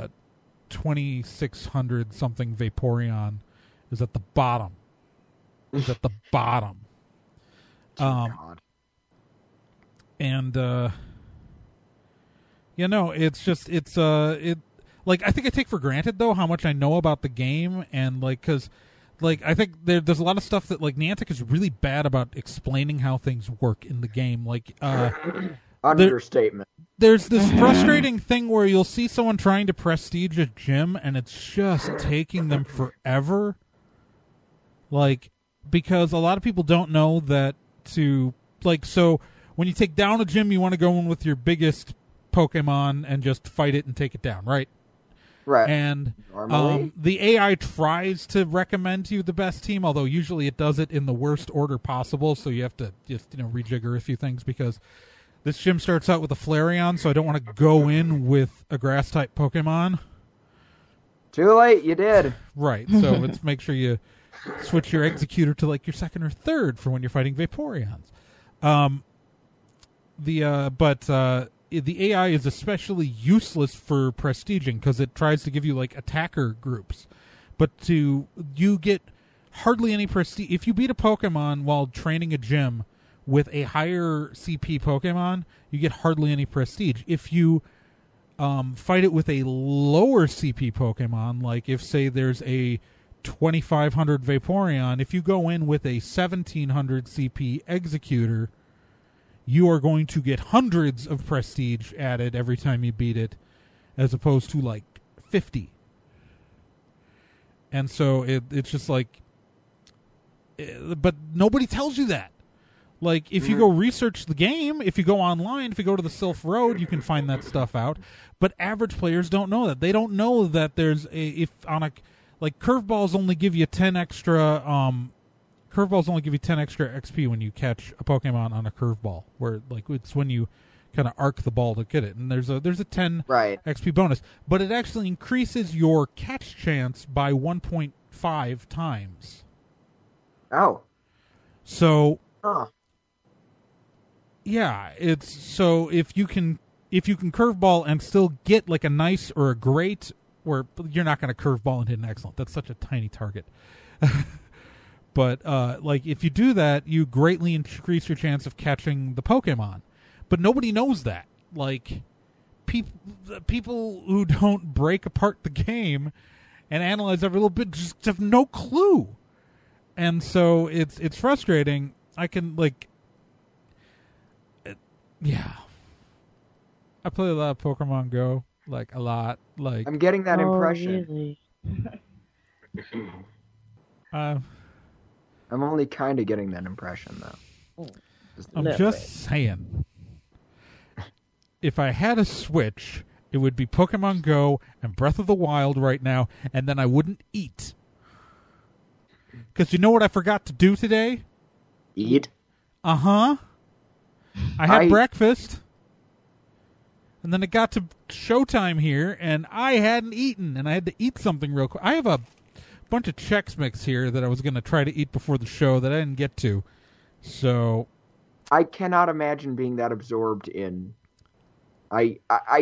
2600 something Vaporeon is at the bottom. Is at the bottom. God. And it's just like I think I take for granted though how much I know about the game, and like because like I think there's a lot of stuff that like Niantic is really bad about explaining how things work in the game. Like Understatement. There's this frustrating thing where you'll see someone trying to prestige a gym and it's just taking them forever. Like, because a lot of people don't know that so when you take down a gym, you want to go in with your biggest Pokemon and just fight it and take it down, right? Right. And Normally? the AI tries to recommend to you the best team, although usually it does it in the worst order possible, so you have to just rejigger a few things because this gym starts out with a Flareon, so I don't want to go in with a Grass-type Pokemon. Too late, you did. Right, so let's make sure you switch your Executor to like your second or third for when you're fighting Vaporeons. The AI is especially useless for prestiging because it tries to give you like attacker groups, but you get hardly any prestige if you beat a Pokemon while training a gym with a higher CP Pokemon. You get hardly any prestige if you fight it with a lower CP Pokemon. Like if say there's a 2500 Vaporeon, if you go in with a 1700 CP Executor, you are going to get hundreds of prestige added every time you beat it, as opposed to like 50. And so it's just like, but nobody tells you that. Like if you go research the game, if you go online, if you go to the Sylph Road, you can find that stuff out. But average players don't know that. They don't know that there's like curveballs only give you 10 extra. Curveballs only give you 10 extra XP when you catch a Pokemon on a curveball, where like it's when you kind of arc the ball to get it, and there's a 10 XP bonus, but it actually increases your catch chance by 1.5 times. Oh, so yeah, it's so if you can curveball and still get like a nice or a great, or you're not going to curveball and hit an excellent. That's such a tiny target. But like if you do that, you greatly increase your chance of catching the Pokemon. But nobody knows that. Like people who don't break apart the game and analyze every little bit just have no clue. And so it's frustrating. I can yeah. I play a lot of Pokemon Go, like a lot. Like I'm getting that impression. Really? I'm only kind of getting that impression, though. I'm just saying. If I had a Switch, it would be Pokemon Go and Breath of the Wild right now, and then I wouldn't eat. Because you know what I forgot to do today? Eat? Uh-huh. I had breakfast, and then it got to showtime here, and I hadn't eaten, and I had to eat something real quick. I have a bunch of Chex Mix here that I was going to try to eat before the show that I didn't get to. So I cannot imagine being that absorbed in. I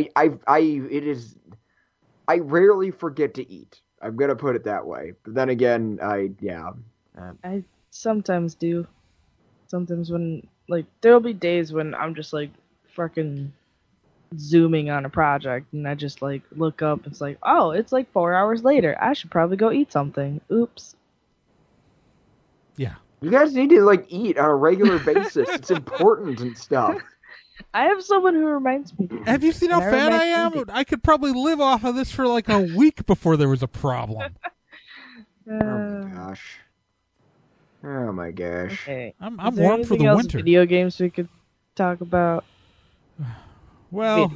rarely forget to eat. I'm going to put it that way. But then again, I sometimes do. Sometimes when, like, there'll be days when I'm just, like, fucking zooming on a project, and I just, like, look up, it's like, oh, it's, like, 4 hours later. I should probably go eat something. Oops. Yeah. You guys need to, like, eat on a regular basis. It's important and stuff. I have someone who reminds me. Have you seen how fat I am? I could probably live off of this for, like, a week before there was a problem. Oh, my gosh. Oh my gosh. Okay. I'm warm for the winter. Video games we could talk about. Well,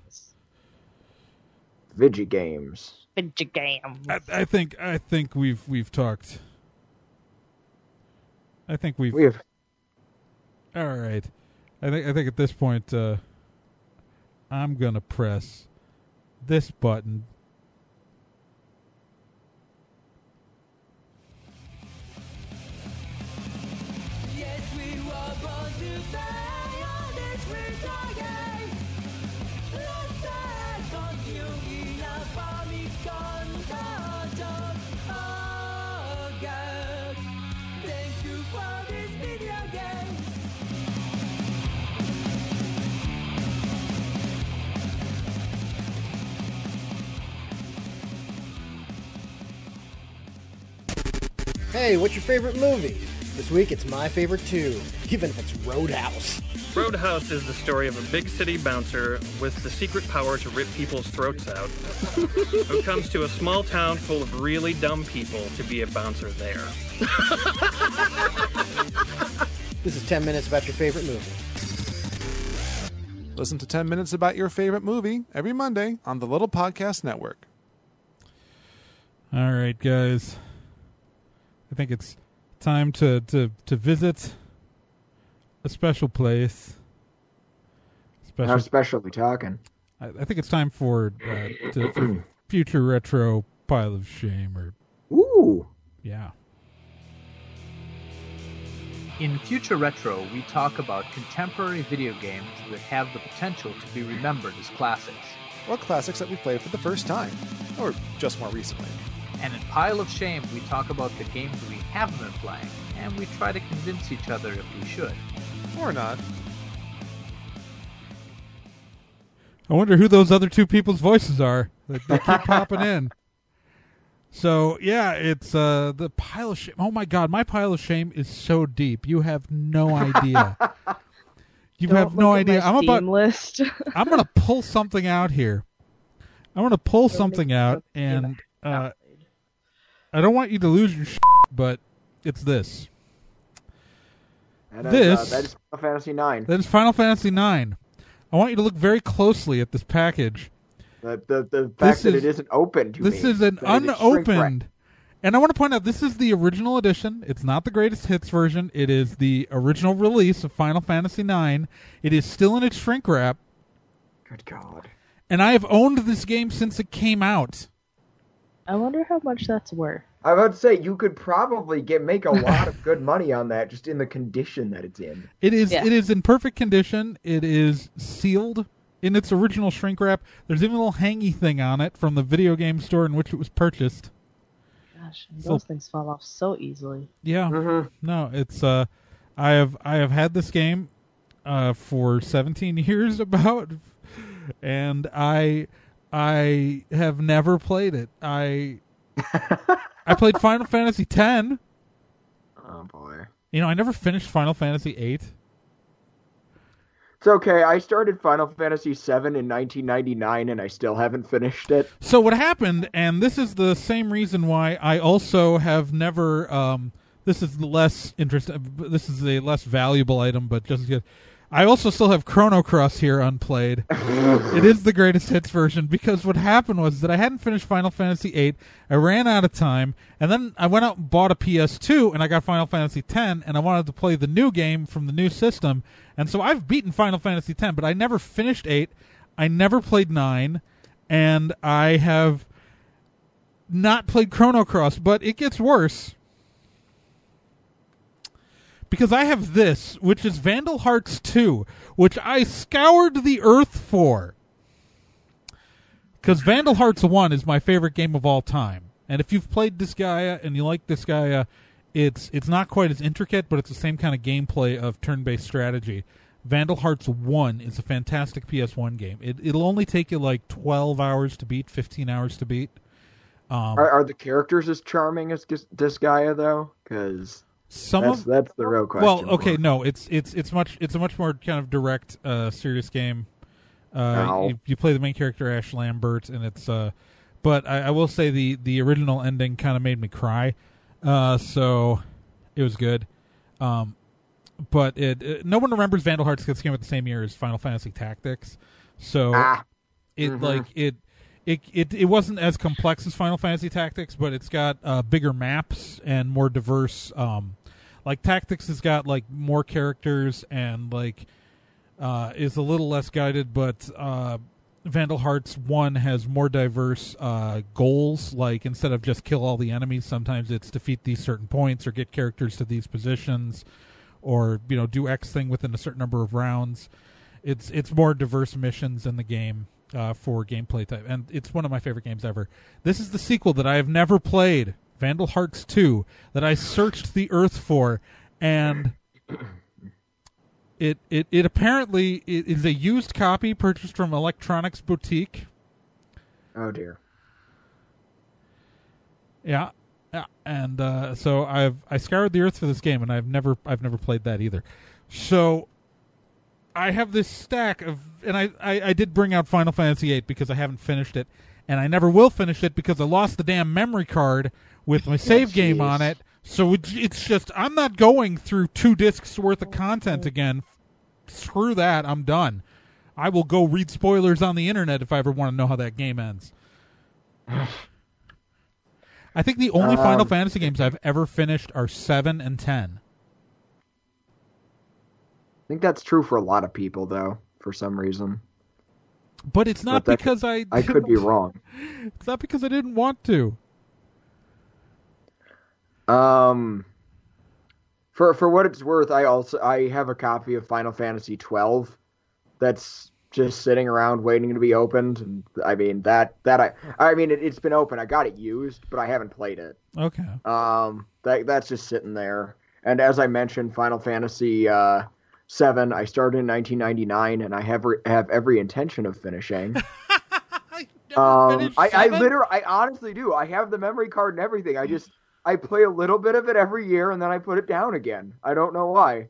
Video games. I think we've talked. I think we've. All right. I think at this point, I'm gonna press this button. Hey, what's your favorite movie? This week it's my favorite too, even if it's Roadhouse. Roadhouse is the story of a big city bouncer with the secret power to rip people's throats out, who comes to a small town full of really dumb people to be a bouncer there. This is 10 minutes about your favorite movie. Listen to 10 Minutes About Your Favorite Movie every Monday on the Little Podcast Network. All right, guys. I think it's time to visit a special place. How special are we talking? I think it's time for Future Retro Pile of Shame. Ooh. Yeah. In Future Retro, we talk about contemporary video games that have the potential to be remembered as classics. Or classics that we played for the first time, or just more recently. And in Pile of Shame, we talk about the games we haven't been playing, and we try to convince each other if we should. Or not. I wonder who those other two people's voices are. They keep popping in. So, yeah, it's the Pile of Shame. Oh, my God. My Pile of Shame is so deep. You have no idea. You have no idea. I'm about list. I'm going to pull something out here. I'm going to pull something out, and I don't want you to lose your shit, but it's this. That is Final Fantasy IX. That is Final Fantasy IX. I want you to look very closely at this package. The fact that it isn't open to me. This is an unopened. And I want to point out, this is the original edition. It's not the greatest hits version. It is the original release of Final Fantasy IX. It is still in its shrink wrap. Good God. And I have owned this game since it came out. I wonder how much that's worth. I was about to say, you could probably make a lot of good money on that just in the condition that it's in. It is in perfect condition. It is sealed in its original shrink wrap. There's even a little hangy thing on it from the video game store in which it was purchased. Gosh, those things fall off so easily. Yeah. Mm-hmm. No, it's I have had this game for 17 years about, and I have never played it. I played Final Fantasy X. Oh boy. You know, I never finished Final Fantasy VIII. It's okay. I started Final Fantasy VII in 1999, and I still haven't finished it. So what happened, and this is the same reason why I also have never. This is less interesting. This is a less valuable item, but just as good. I also still have Chrono Cross here unplayed. It is the greatest hits version, because what happened was that I hadn't finished Final Fantasy VIII. I ran out of time, and then I went out and bought a PS2, and I got Final Fantasy X, and I wanted to play the new game from the new system. And so I've beaten Final Fantasy X, but I never finished 8. I never played 9, and I have not played Chrono Cross, but it gets worse. Because I have this, which is Vandal Hearts 2, which I scoured the earth for. Because Vandal Hearts 1 is my favorite game of all time. And if you've played Disgaea and you like Disgaea, it's not quite as intricate, but it's the same kind of gameplay of turn-based strategy. Vandal Hearts 1 is a fantastic PS1 game. It'll only take you like 12 hours to beat, 15 hours to beat. Are the characters as charming as Disgaea, though? Because... That's the real question. Well, okay, no, it's a much more kind of direct, serious game. You play the main character Ash Lambert, and it's but I will say the original ending kind of made me cry, so it was good. But no one remembers Vandal Hearts because it came out the same year as Final Fantasy Tactics, so it wasn't as complex as Final Fantasy Tactics, but it's got bigger maps and more diverse. Like Tactics has got like more characters and like is a little less guided, but Vandal Hearts 1 has more diverse goals. Like instead of just kill all the enemies, sometimes it's defeat these certain points or get characters to these positions, or do X thing within a certain number of rounds. It's more diverse missions in the game for gameplay type, and it's one of my favorite games ever. This is the sequel that I have never played, Vandal Hearts 2, that I searched the earth for, and it apparently is a used copy purchased from Electronics Boutique. Oh dear. Yeah, and so I scoured the earth for this game, and I've never played that either. So I have this stack of, and I did bring out Final Fantasy VIII because I haven't finished it, and I never will finish it because I lost the damn memory card with my save game on it. So it's just, I'm not going through 2 discs worth of content again. Screw that, I'm done. I will go read spoilers on the internet if I ever want to know how that game ends. I think the only Final Fantasy games I've ever finished are 7 and 10. I think that's true for a lot of people, though, for some reason. But it's not because I could be wrong. It's not because I didn't want to. For what it's worth, I have a copy of Final Fantasy 12 that's just sitting around waiting to be opened, and I mean it's been open. I got it used, but I haven't played it. Okay. That's just sitting there. And as I mentioned, Final Fantasy 7, I started in 1999, and I have every intention of finishing. I honestly do. I have the memory card and everything. I play a little bit of it every year, and then I put it down again. I don't know why.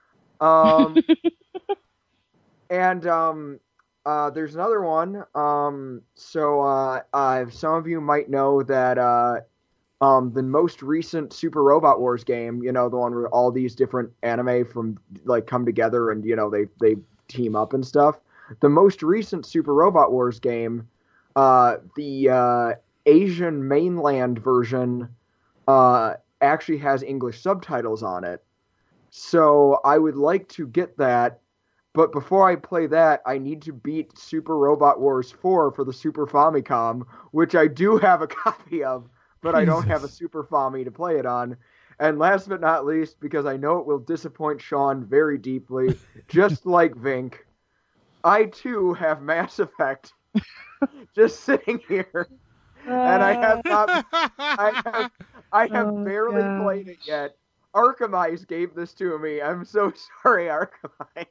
And there's another one. So some of you might know that the most recent Super Robot Wars game, the one where all these different anime from come together and they team up and stuff. The most recent Super Robot Wars game, the Asian mainland version, actually has English subtitles on it. So I would like to get that, but before I play that, I need to beat Super Robot Wars 4 for the Super Famicom, which I do have a copy of, but I don't have a Super Fami to play it on. And last but not least, because I know it will disappoint Sean very deeply, just like Vink, I too have Mass Effect just sitting here. And I have not. I have barely played it yet. Arkhamize gave this to me. I'm so sorry, Arkhamize.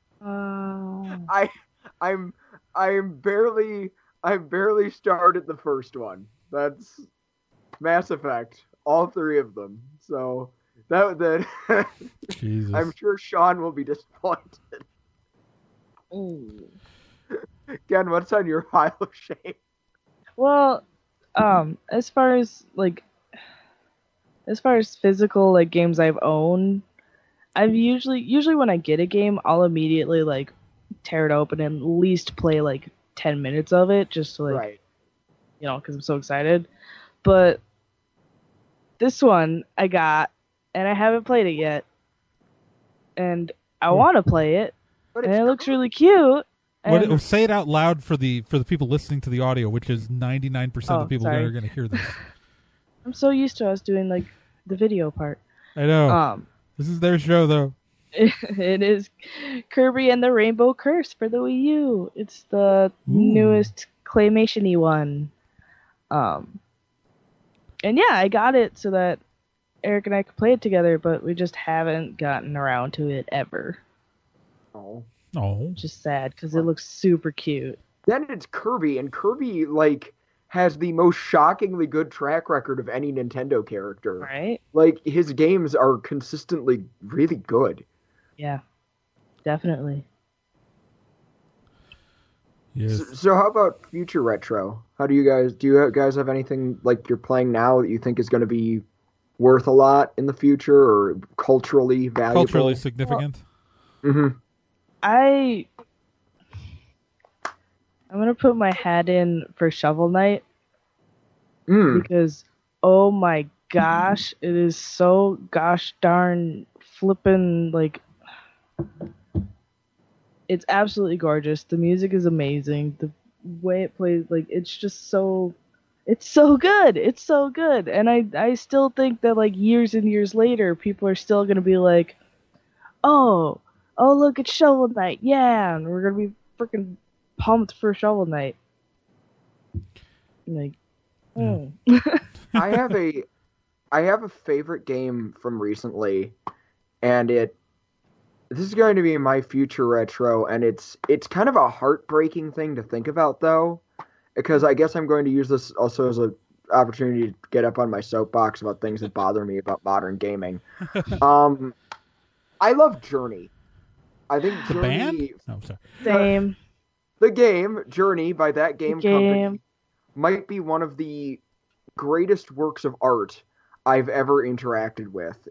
I'm barely started the first one. That's Mass Effect, all 3 of them. So that Jesus. I'm sure Sean will be disappointed. Ken, what's on your pile of shame? Well, as far as physical games I've owned, I've usually when I get a game, I'll immediately tear it open and at least play 10 minutes of it just to right. Because I'm so excited. But this one I got and I haven't played it yet, and I want to play it, and it looks really cute. Say it out loud for the people listening to the audio, which is 99% of the people that are going to hear this. I'm so used to us doing the video part. I know. This is their show, though. It is Kirby and the Rainbow Curse for the Wii U. It's the newest claymation-y one. And yeah, I got it so that Eric and I could play it together, but we just haven't gotten around to it ever. Oh. Just sad because it looks super cute. Then it's Kirby, and Kirby has the most shockingly good track record of any Nintendo character. Right? His games are consistently really good. Yeah, definitely. Yes. So how about future retro? Do you guys have anything you're playing now that you think is going to be worth a lot in the future or culturally valuable? Culturally significant? Mm-hmm. I'm gonna put my hat in for Shovel Knight because oh my gosh, it is so gosh darn flippin' it's absolutely gorgeous. The music is amazing. The way it plays, it's just so good. It's so good, and I still think that years and years later, people are still gonna be like, oh, look, it's Shovel Knight, yeah, and we're gonna be freaking pumped for Shovel Knight. Like, I have a favorite game from recently, and this is going to be my future retro, and it's kind of a heartbreaking thing to think about, though, because I guess I'm going to use this also as an opportunity to get up on my soapbox about things that bother me about modern gaming. I love Journey. I think The Journey, band? No, sorry. same. the game Journey by that game company might be one of the greatest works of art I've ever interacted with.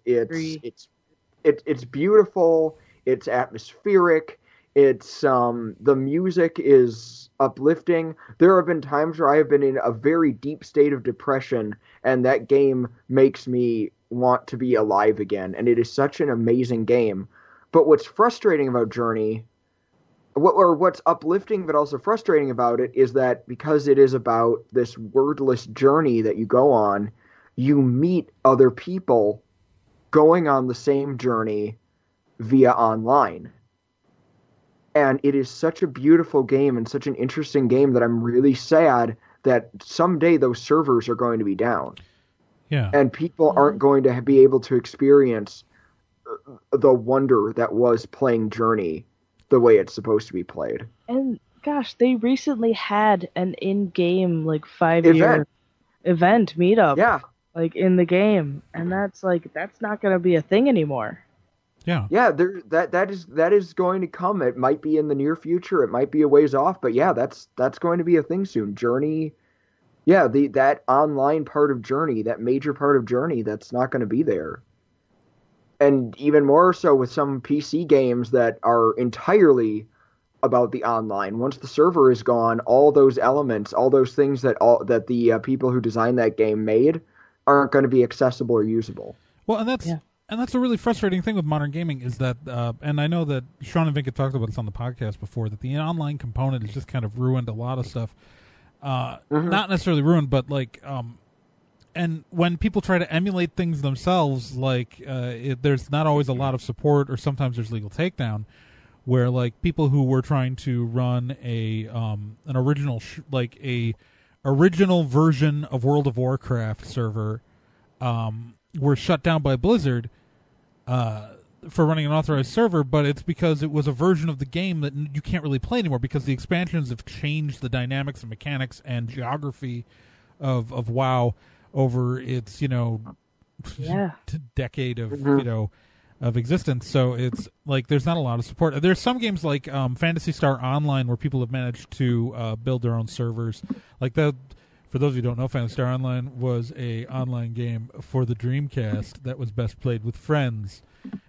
It's beautiful. It's atmospheric. It's the music is uplifting. There have been times where I have been in a very deep state of depression, and that game makes me want to be alive again. And it is such an amazing game. But what's frustrating about Journey, what's uplifting but also frustrating about it, is that because it is about this wordless journey that you go on, you meet other people going on the same journey via online. And it is such a beautiful game and such an interesting game that I'm really sad that someday those servers are going to be down. Yeah. And people aren't going to be able to experience the wonder that was playing Journey the way it's supposed to be played. And gosh, they recently had an in-game 5-year event meetup. Yeah. In the game, and that's not going to be a thing anymore. Yeah. Yeah, that is going to come. It might be in the near future. It might be a ways off, but yeah, that's going to be a thing soon. Journey, yeah, that online part of Journey, that major part of Journey, that's not going to be there. And even more so with some PC games that are entirely about the online. Once the server is gone, all those elements, all those things that the people who designed that game made aren't going to be accessible or usable. Well, and that's a really frustrating thing with modern gaming is that, and I know that Sean and Vink had talked about this on the podcast before, that the online component has just kind of ruined a lot of stuff. Not necessarily ruined, but and when people try to emulate things themselves, there's not always a lot of support, or sometimes there's legal takedown, where people who were trying to run an original original version of World of Warcraft server were shut down by Blizzard for running an authorized server, but it's because it was a version of the game that you can't really play anymore because the expansions have changed the dynamics and mechanics and geography of WoW over its decade of of existence. So it's there's not a lot of support. There's some games like Phantasy Star Online where people have managed to build their own servers. For those who don't know, Phantasy Star Online was a online game for the Dreamcast that was best played with friends.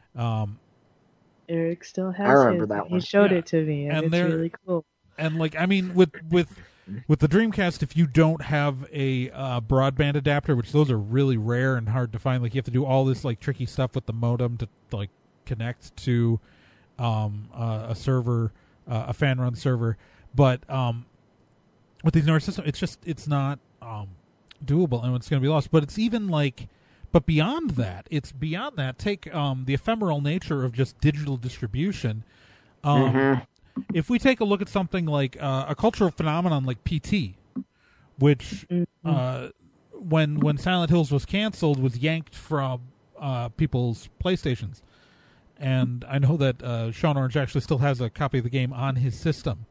Eric still has I remember his. that one. He showed it to me, and it's really cool. And with the Dreamcast, if you don't have a broadband adapter, which those are really rare and hard to find, you have to do all this tricky stuff with the modem to connect to a server, a fan run server. But with these newer systems, it's not doable, and it's going to be lost. But it's even but beyond that, take the ephemeral nature of just digital distribution. If we take a look at something like a cultural phenomenon like PT, which when Silent Hills was canceled, was yanked from people's PlayStations, and I know that Sean Orange actually still has a copy of the game on his system.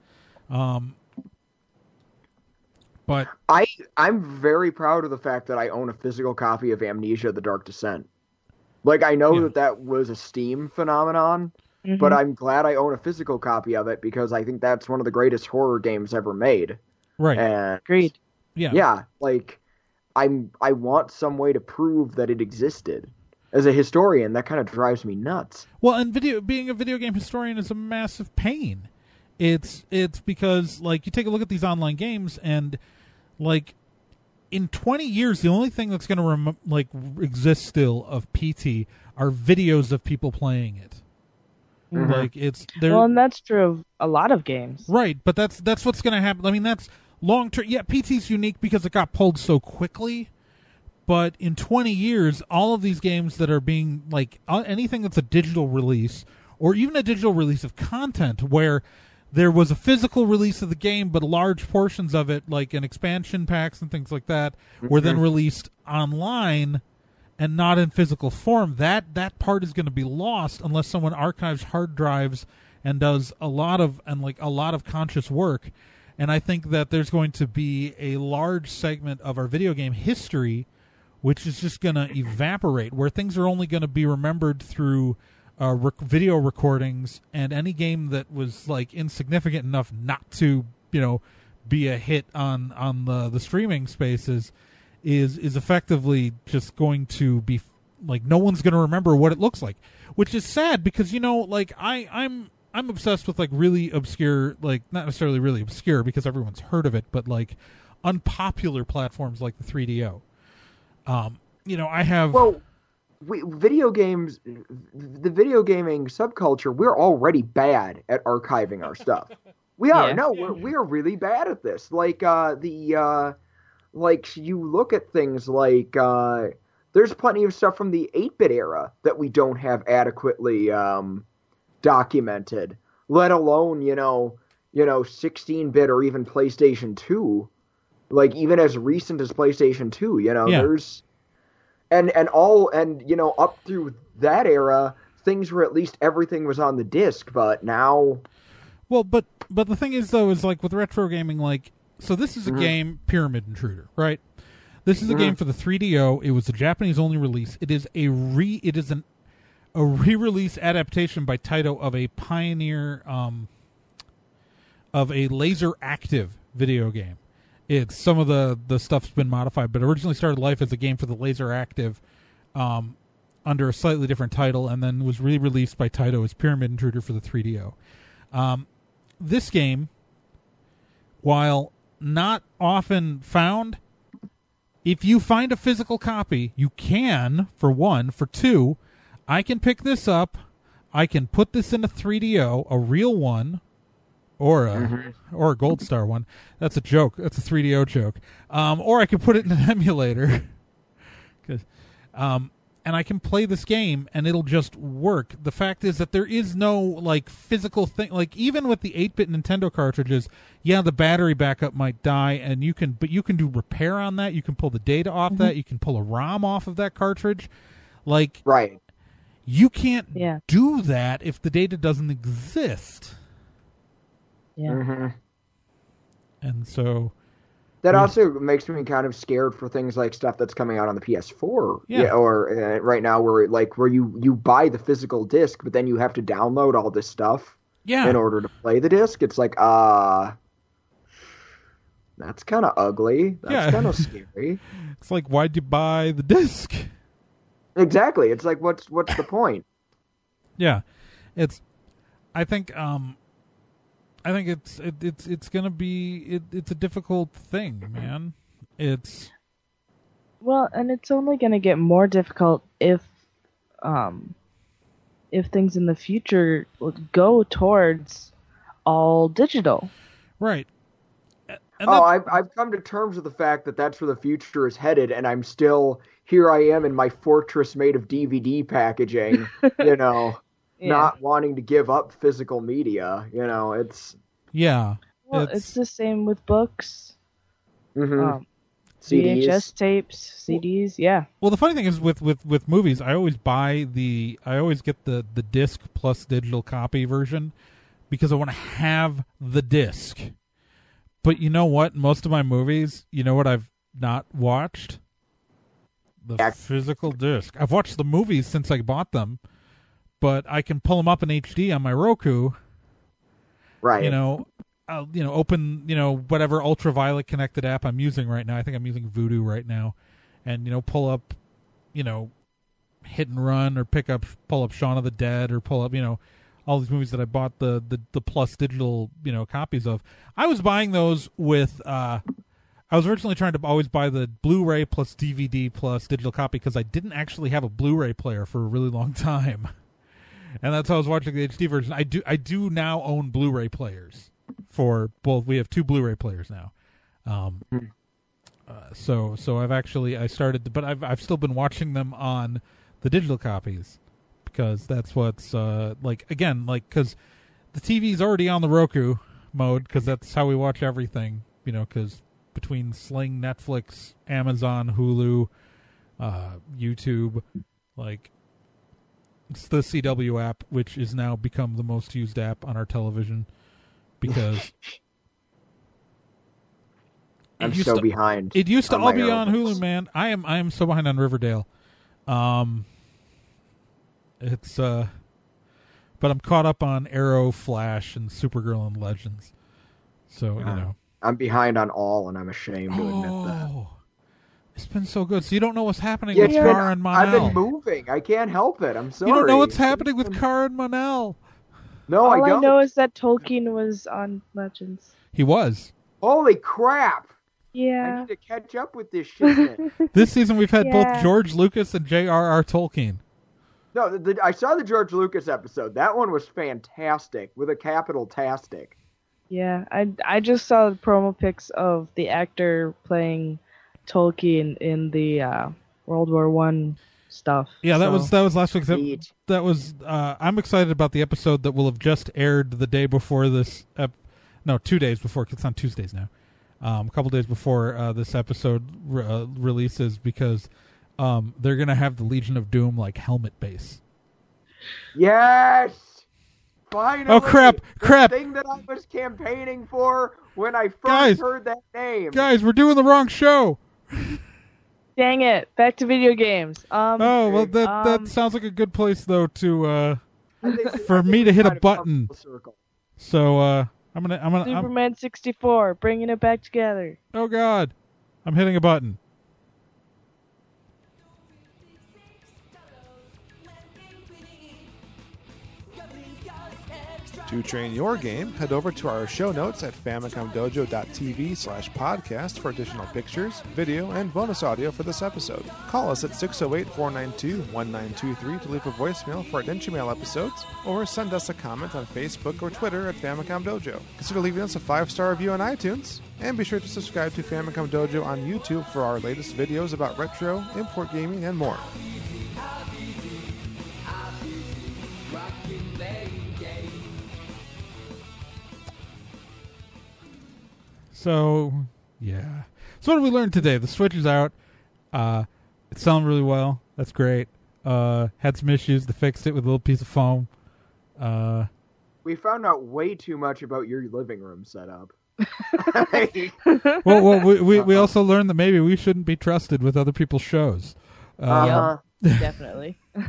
But I'm very proud of the fact that I own a physical copy of Amnesia: The Dark Descent. I know that was a Steam phenomenon, but I'm glad I own a physical copy of it because I think that's one of the greatest horror games ever made. Right. And agreed. Yeah, I want some way to prove that it existed. As a historian, that kind of drives me nuts. Well, and being a video game historian is a massive pain. It's because you take a look at these online games and in 20 years the only thing that's going to exist still of PT are videos of people playing it. And that's true of a lot of games. Right, but that's what's going to happen. I mean, that's long term. Yeah, PT's unique because it got pulled so quickly. But in 20 years, all of these games that are being anything that's a digital release or even a digital release of content where there was a physical release of the game, but large portions of it, like in expansion packs and things like that, were then released online and not in physical form. That part is going to be lost unless someone archives hard drives and does a lot of conscious work. And I think that there's going to be a large segment of our video game history which is just going to evaporate, where things are only going to be remembered through video recordings, and any game that was like insignificant enough not to, be a hit on the streaming spaces is effectively just going to be like, no one's going to remember what it looks like, which is sad because, I'm obsessed with like really obscure, like not necessarily really obscure because everyone's heard of it, but like unpopular platforms like the 3DO. I have... Well, video games, the video gaming subculture, we're already bad at archiving our stuff. We are. Yeah. No, we're really bad at this. Like, you look at things like, there's plenty of stuff from the 8-bit era that we don't have adequately documented, let alone, 16-bit or even PlayStation 2. Like, even as recent as PlayStation 2, there's... And up through that era, things were at least everything was on the disc, but now... Well, but the thing is, though, is like with retro gaming, like, so this is a game, Pyramid Intruder, right? This is a game for the 3DO. It was a Japanese-only release. It is a re-release adaptation by Taito of a pioneer, of a laser-active video game. It's some of the stuff's been modified, but originally started life as a game for the Laser Active under a slightly different title, and then was re-released by Taito as Pyramid Intruder for the 3DO. This game, while not often found, if you find a physical copy, you can, for one. For two, I can pick this up, I can put this in a 3DO, a real one, or a Gold Star one. That's a joke. That's a 3DO joke. Or I can put it in an emulator. And I can play this game, and it'll just work. The fact is that there is no, like, physical thing. Like, even with the 8-bit Nintendo cartridges, yeah, the battery backup might die, and you can do repair on that. You can pull the data off that. You can pull a ROM off of that cartridge. Like, right. You can't do that if the data doesn't exist. Yeah. And so that also makes me kind of scared for things like stuff that's coming out on the PS4. Or right now where you buy the physical disc, but then you have to download all this stuff in order to play the disc. It's like, that's kind of ugly. That's kind of scary. It's like, why'd you buy the disc? Exactly. It's like, what's the point? Yeah. I think it's gonna be it's a difficult thing, man. And it's only gonna get more difficult if things in the future go towards all digital. Right. I've come to terms with the fact that that's where the future is headed, and I'm still here. I am in my fortress made of DVD packaging, not wanting to give up physical media. It's it's the same with books, CDs. VHS tapes, CDs. Yeah. Well, the funny thing is with movies, I always get the disc plus digital copy version because I want to have the disc. But you know what? Most of my movies, you know what I've not watched? The physical disc. I've watched the movies since I bought them, but I can pull them up in HD on my Roku. Right. Open, whatever ultraviolet connected app I'm using right now. I think I'm using Vudu right now. And, pull up, Hit and Run or pull up Shaun of the Dead or pull up, all these movies that I bought the plus digital, copies of. I was buying those with, I was originally trying to always buy the Blu-ray plus DVD plus digital copy because I didn't actually have a Blu-ray player for a really long time. And that's how I was watching the HD version. I do now own Blu-ray players for both. We have 2 Blu-ray players now. So I started, but I've still been watching them on the digital copies because that's what's because the TV's already on the Roku mode because that's how we watch everything. Because between Sling, Netflix, Amazon, Hulu, YouTube, it's the CW app, which is now become the most used app on our television because I'm so behind. It used to all be on Arrowverse. Hulu, man. I am so behind on Riverdale. It's but I'm caught up on Arrow, Flash, and Supergirl and Legends. So I'm behind on all, and I'm ashamed to admit that. It's been so good. So you don't know what's happening Yeah, with Kara and Mon-El. I've been moving. I can't help it. I'm sorry. You don't know what's happening with Kara and Mon-El. No, All I I don't. know is that Tolkien was on Legends. He was. Holy crap! I Yeah. need to catch up with this shit. This season we've had both Yeah. George Lucas and J.R.R. Tolkien. No, I saw the George Lucas episode. That one was fantastic, with a capital tastic. Yeah, I just saw the promo pics of the actor playing Tolkien in the World War I stuff. Yeah, that so. was last week. Neat. That was. I'm excited about the episode that will have just aired the day before this. 2 days before. 'Cause it's on Tuesdays now. A couple days before this episode releases because they're gonna have the Legion of Doom helmet base. Yes! Finally! Oh, crap. The thing that I was campaigning for when I first heard that name. Guys, we're doing the wrong show. Dang it! Back to video games. That sounds like a good place though to for me to hit a button. So I'm gonna Superman 64, bringing it back together. Oh God, I'm hitting a button. To train your game, head over to our show notes at famicomdojo.tv/podcast for additional pictures, video, and bonus audio for this episode. Call us at 608-492-1923 to leave a voicemail for Adventure Mail episodes, or send us a comment on Facebook or Twitter at Famicom Dojo. Consider leaving us a 5-star review on iTunes, and be sure to subscribe to Famicom Dojo on YouTube for our latest videos about retro, import gaming, and more. So, yeah. So what did we learn today? The Switch is out. It's selling really well. That's great. Had some issues. They fixed it with a little piece of foam. We found out way too much about your living room setup. Well, we also learned that maybe we shouldn't be trusted with other people's shows. Yep, definitely. We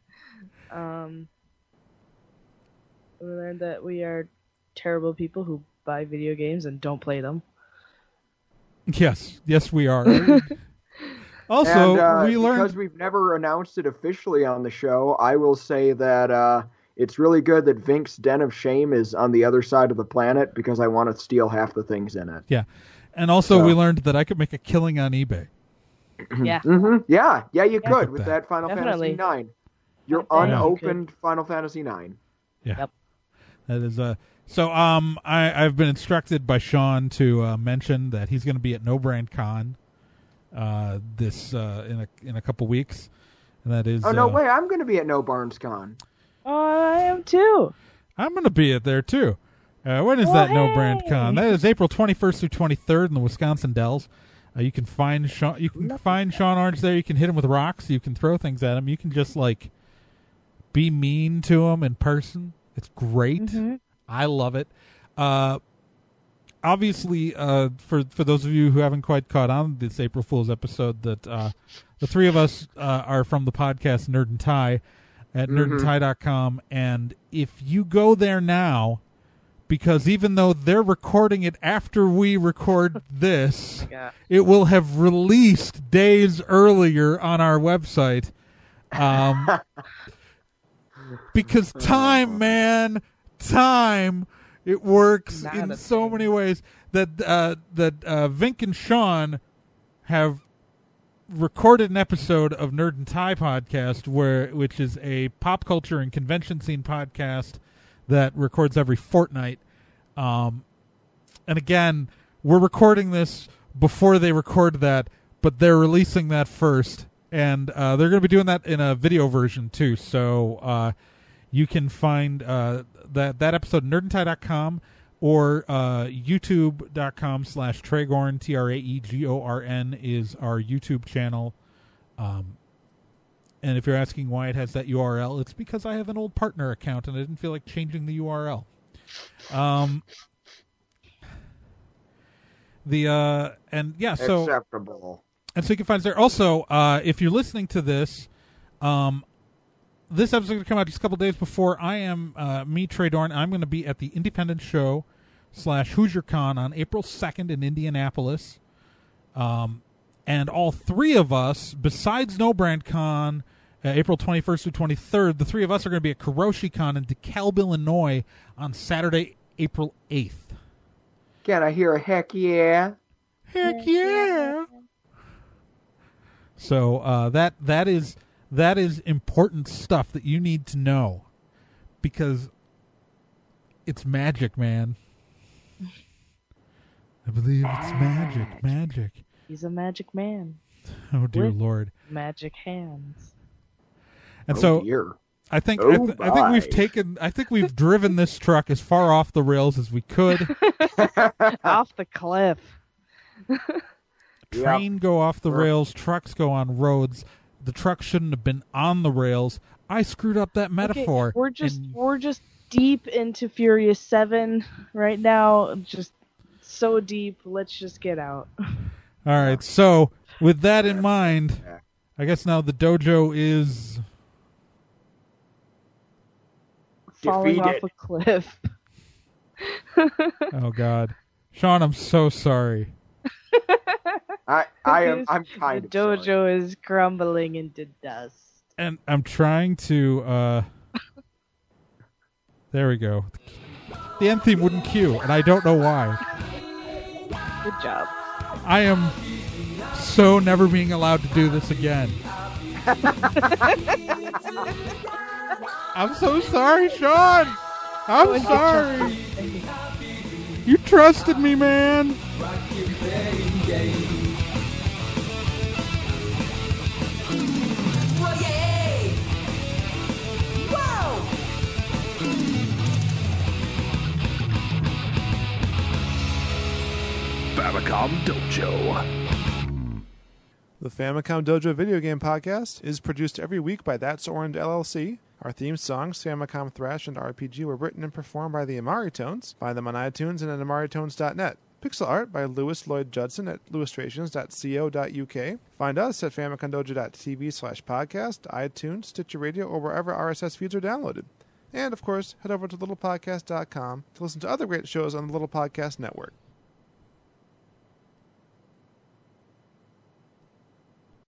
learned that we are terrible people who buy video games and don't play them. Yes, we are. Also, and, we learned because we've never announced it officially on the show. I will say that it's really good that Vink's Den of Shame is on the other side of the planet because I want to steal half the things in it. Yeah, and also we learned that I could make a killing on eBay. Yeah. Mm-hmm. Yeah, you Yeah. could with that Final Definitely. Fantasy IX. Your Definitely. unopened Final Fantasy IX. Yeah. Yep. That is so I've been instructed by Sean to mention that he's going to be at No Brand Con this in a couple weeks, and that is no way, I'm going to be at No Barnes Con. Oh, I am too. I'm going to be at there too. When is that No Brand Con? That is April 21st through 23rd in the Wisconsin Dells. You can find Sean. You can find Sean Orange there. You can hit him with rocks. You can throw things at him. You can just be mean to him in person. It's great. Mm-hmm. I love it. Obviously, for those of you who haven't quite caught on this April Fool's episode, that the three of us are from the podcast Nerd and Tie at nerdandtie.com, and if you go there now, because even though they're recording it after we record this, it will have released days earlier on our website. Because time, man, it works in so many ways that Vink and Sean have recorded an episode of Nerd and Tie podcast, which is a pop culture and convention scene podcast that records every fortnight. And again, we're recording this before they record that, but they're releasing that first. And they're going to be doing that in a video version too. So you can find that episode at nerdandtie.com or youtube.com/Traegorn, Traegorn is our YouTube channel. And if you're asking why it has that URL, it's because I have an old partner account and I didn't feel like changing the URL. Acceptable. And so you can find us there. Also, if you're listening to this, this episode is going to come out just a couple days before I am, me, Trey Dorn. I'm going to be at the Independent Show /HoosierCon on April 2nd in Indianapolis. And all three of us, besides No Brand Con, April 21st through 23rd, the three of us are going to be at KaroshiCon in DeKalb, Illinois on Saturday, April 8th. Can I hear a heck yeah? Heck yeah! So that is important stuff that you need to know, because it's magic, man. I believe it's magic. He's a magic man. Oh dear with Lord! Magic hands. And dear. I think we've driven this truck as far off the rails as we could. Off the cliff. Train go off the rails, trucks go on roads. The truck shouldn't have been on the rails. I screwed up that metaphor. Okay, we're just deep into Furious 7 right now. Just so deep. Let's just get out. All right. So with that in mind, I guess now the dojo is falling off a cliff. Oh God, Sean, I'm so sorry. I'm kind of the dojo is crumbling into dust. And I'm trying to there we go. The end theme wouldn't cue, and I don't know why. Good job. I am so never being allowed to do this again. I'm so sorry, Sean. I'm sorry. You trusted me, man. Famicom Dojo. The Famicom Dojo video game podcast is produced every week by That's Orange LLC. Our theme songs, Famicom Thrash and RPG, were written and performed by the Amari Tones. Find them on iTunes and at amaritones.net. Pixel art by Lewis Lloyd Judson at illustrations.co.uk. Find us at FamicomDojo.tv/podcast, iTunes, Stitcher Radio, or wherever RSS feeds are downloaded. And, of course, head over to littlepodcast.com to listen to other great shows on the Little Podcast Network.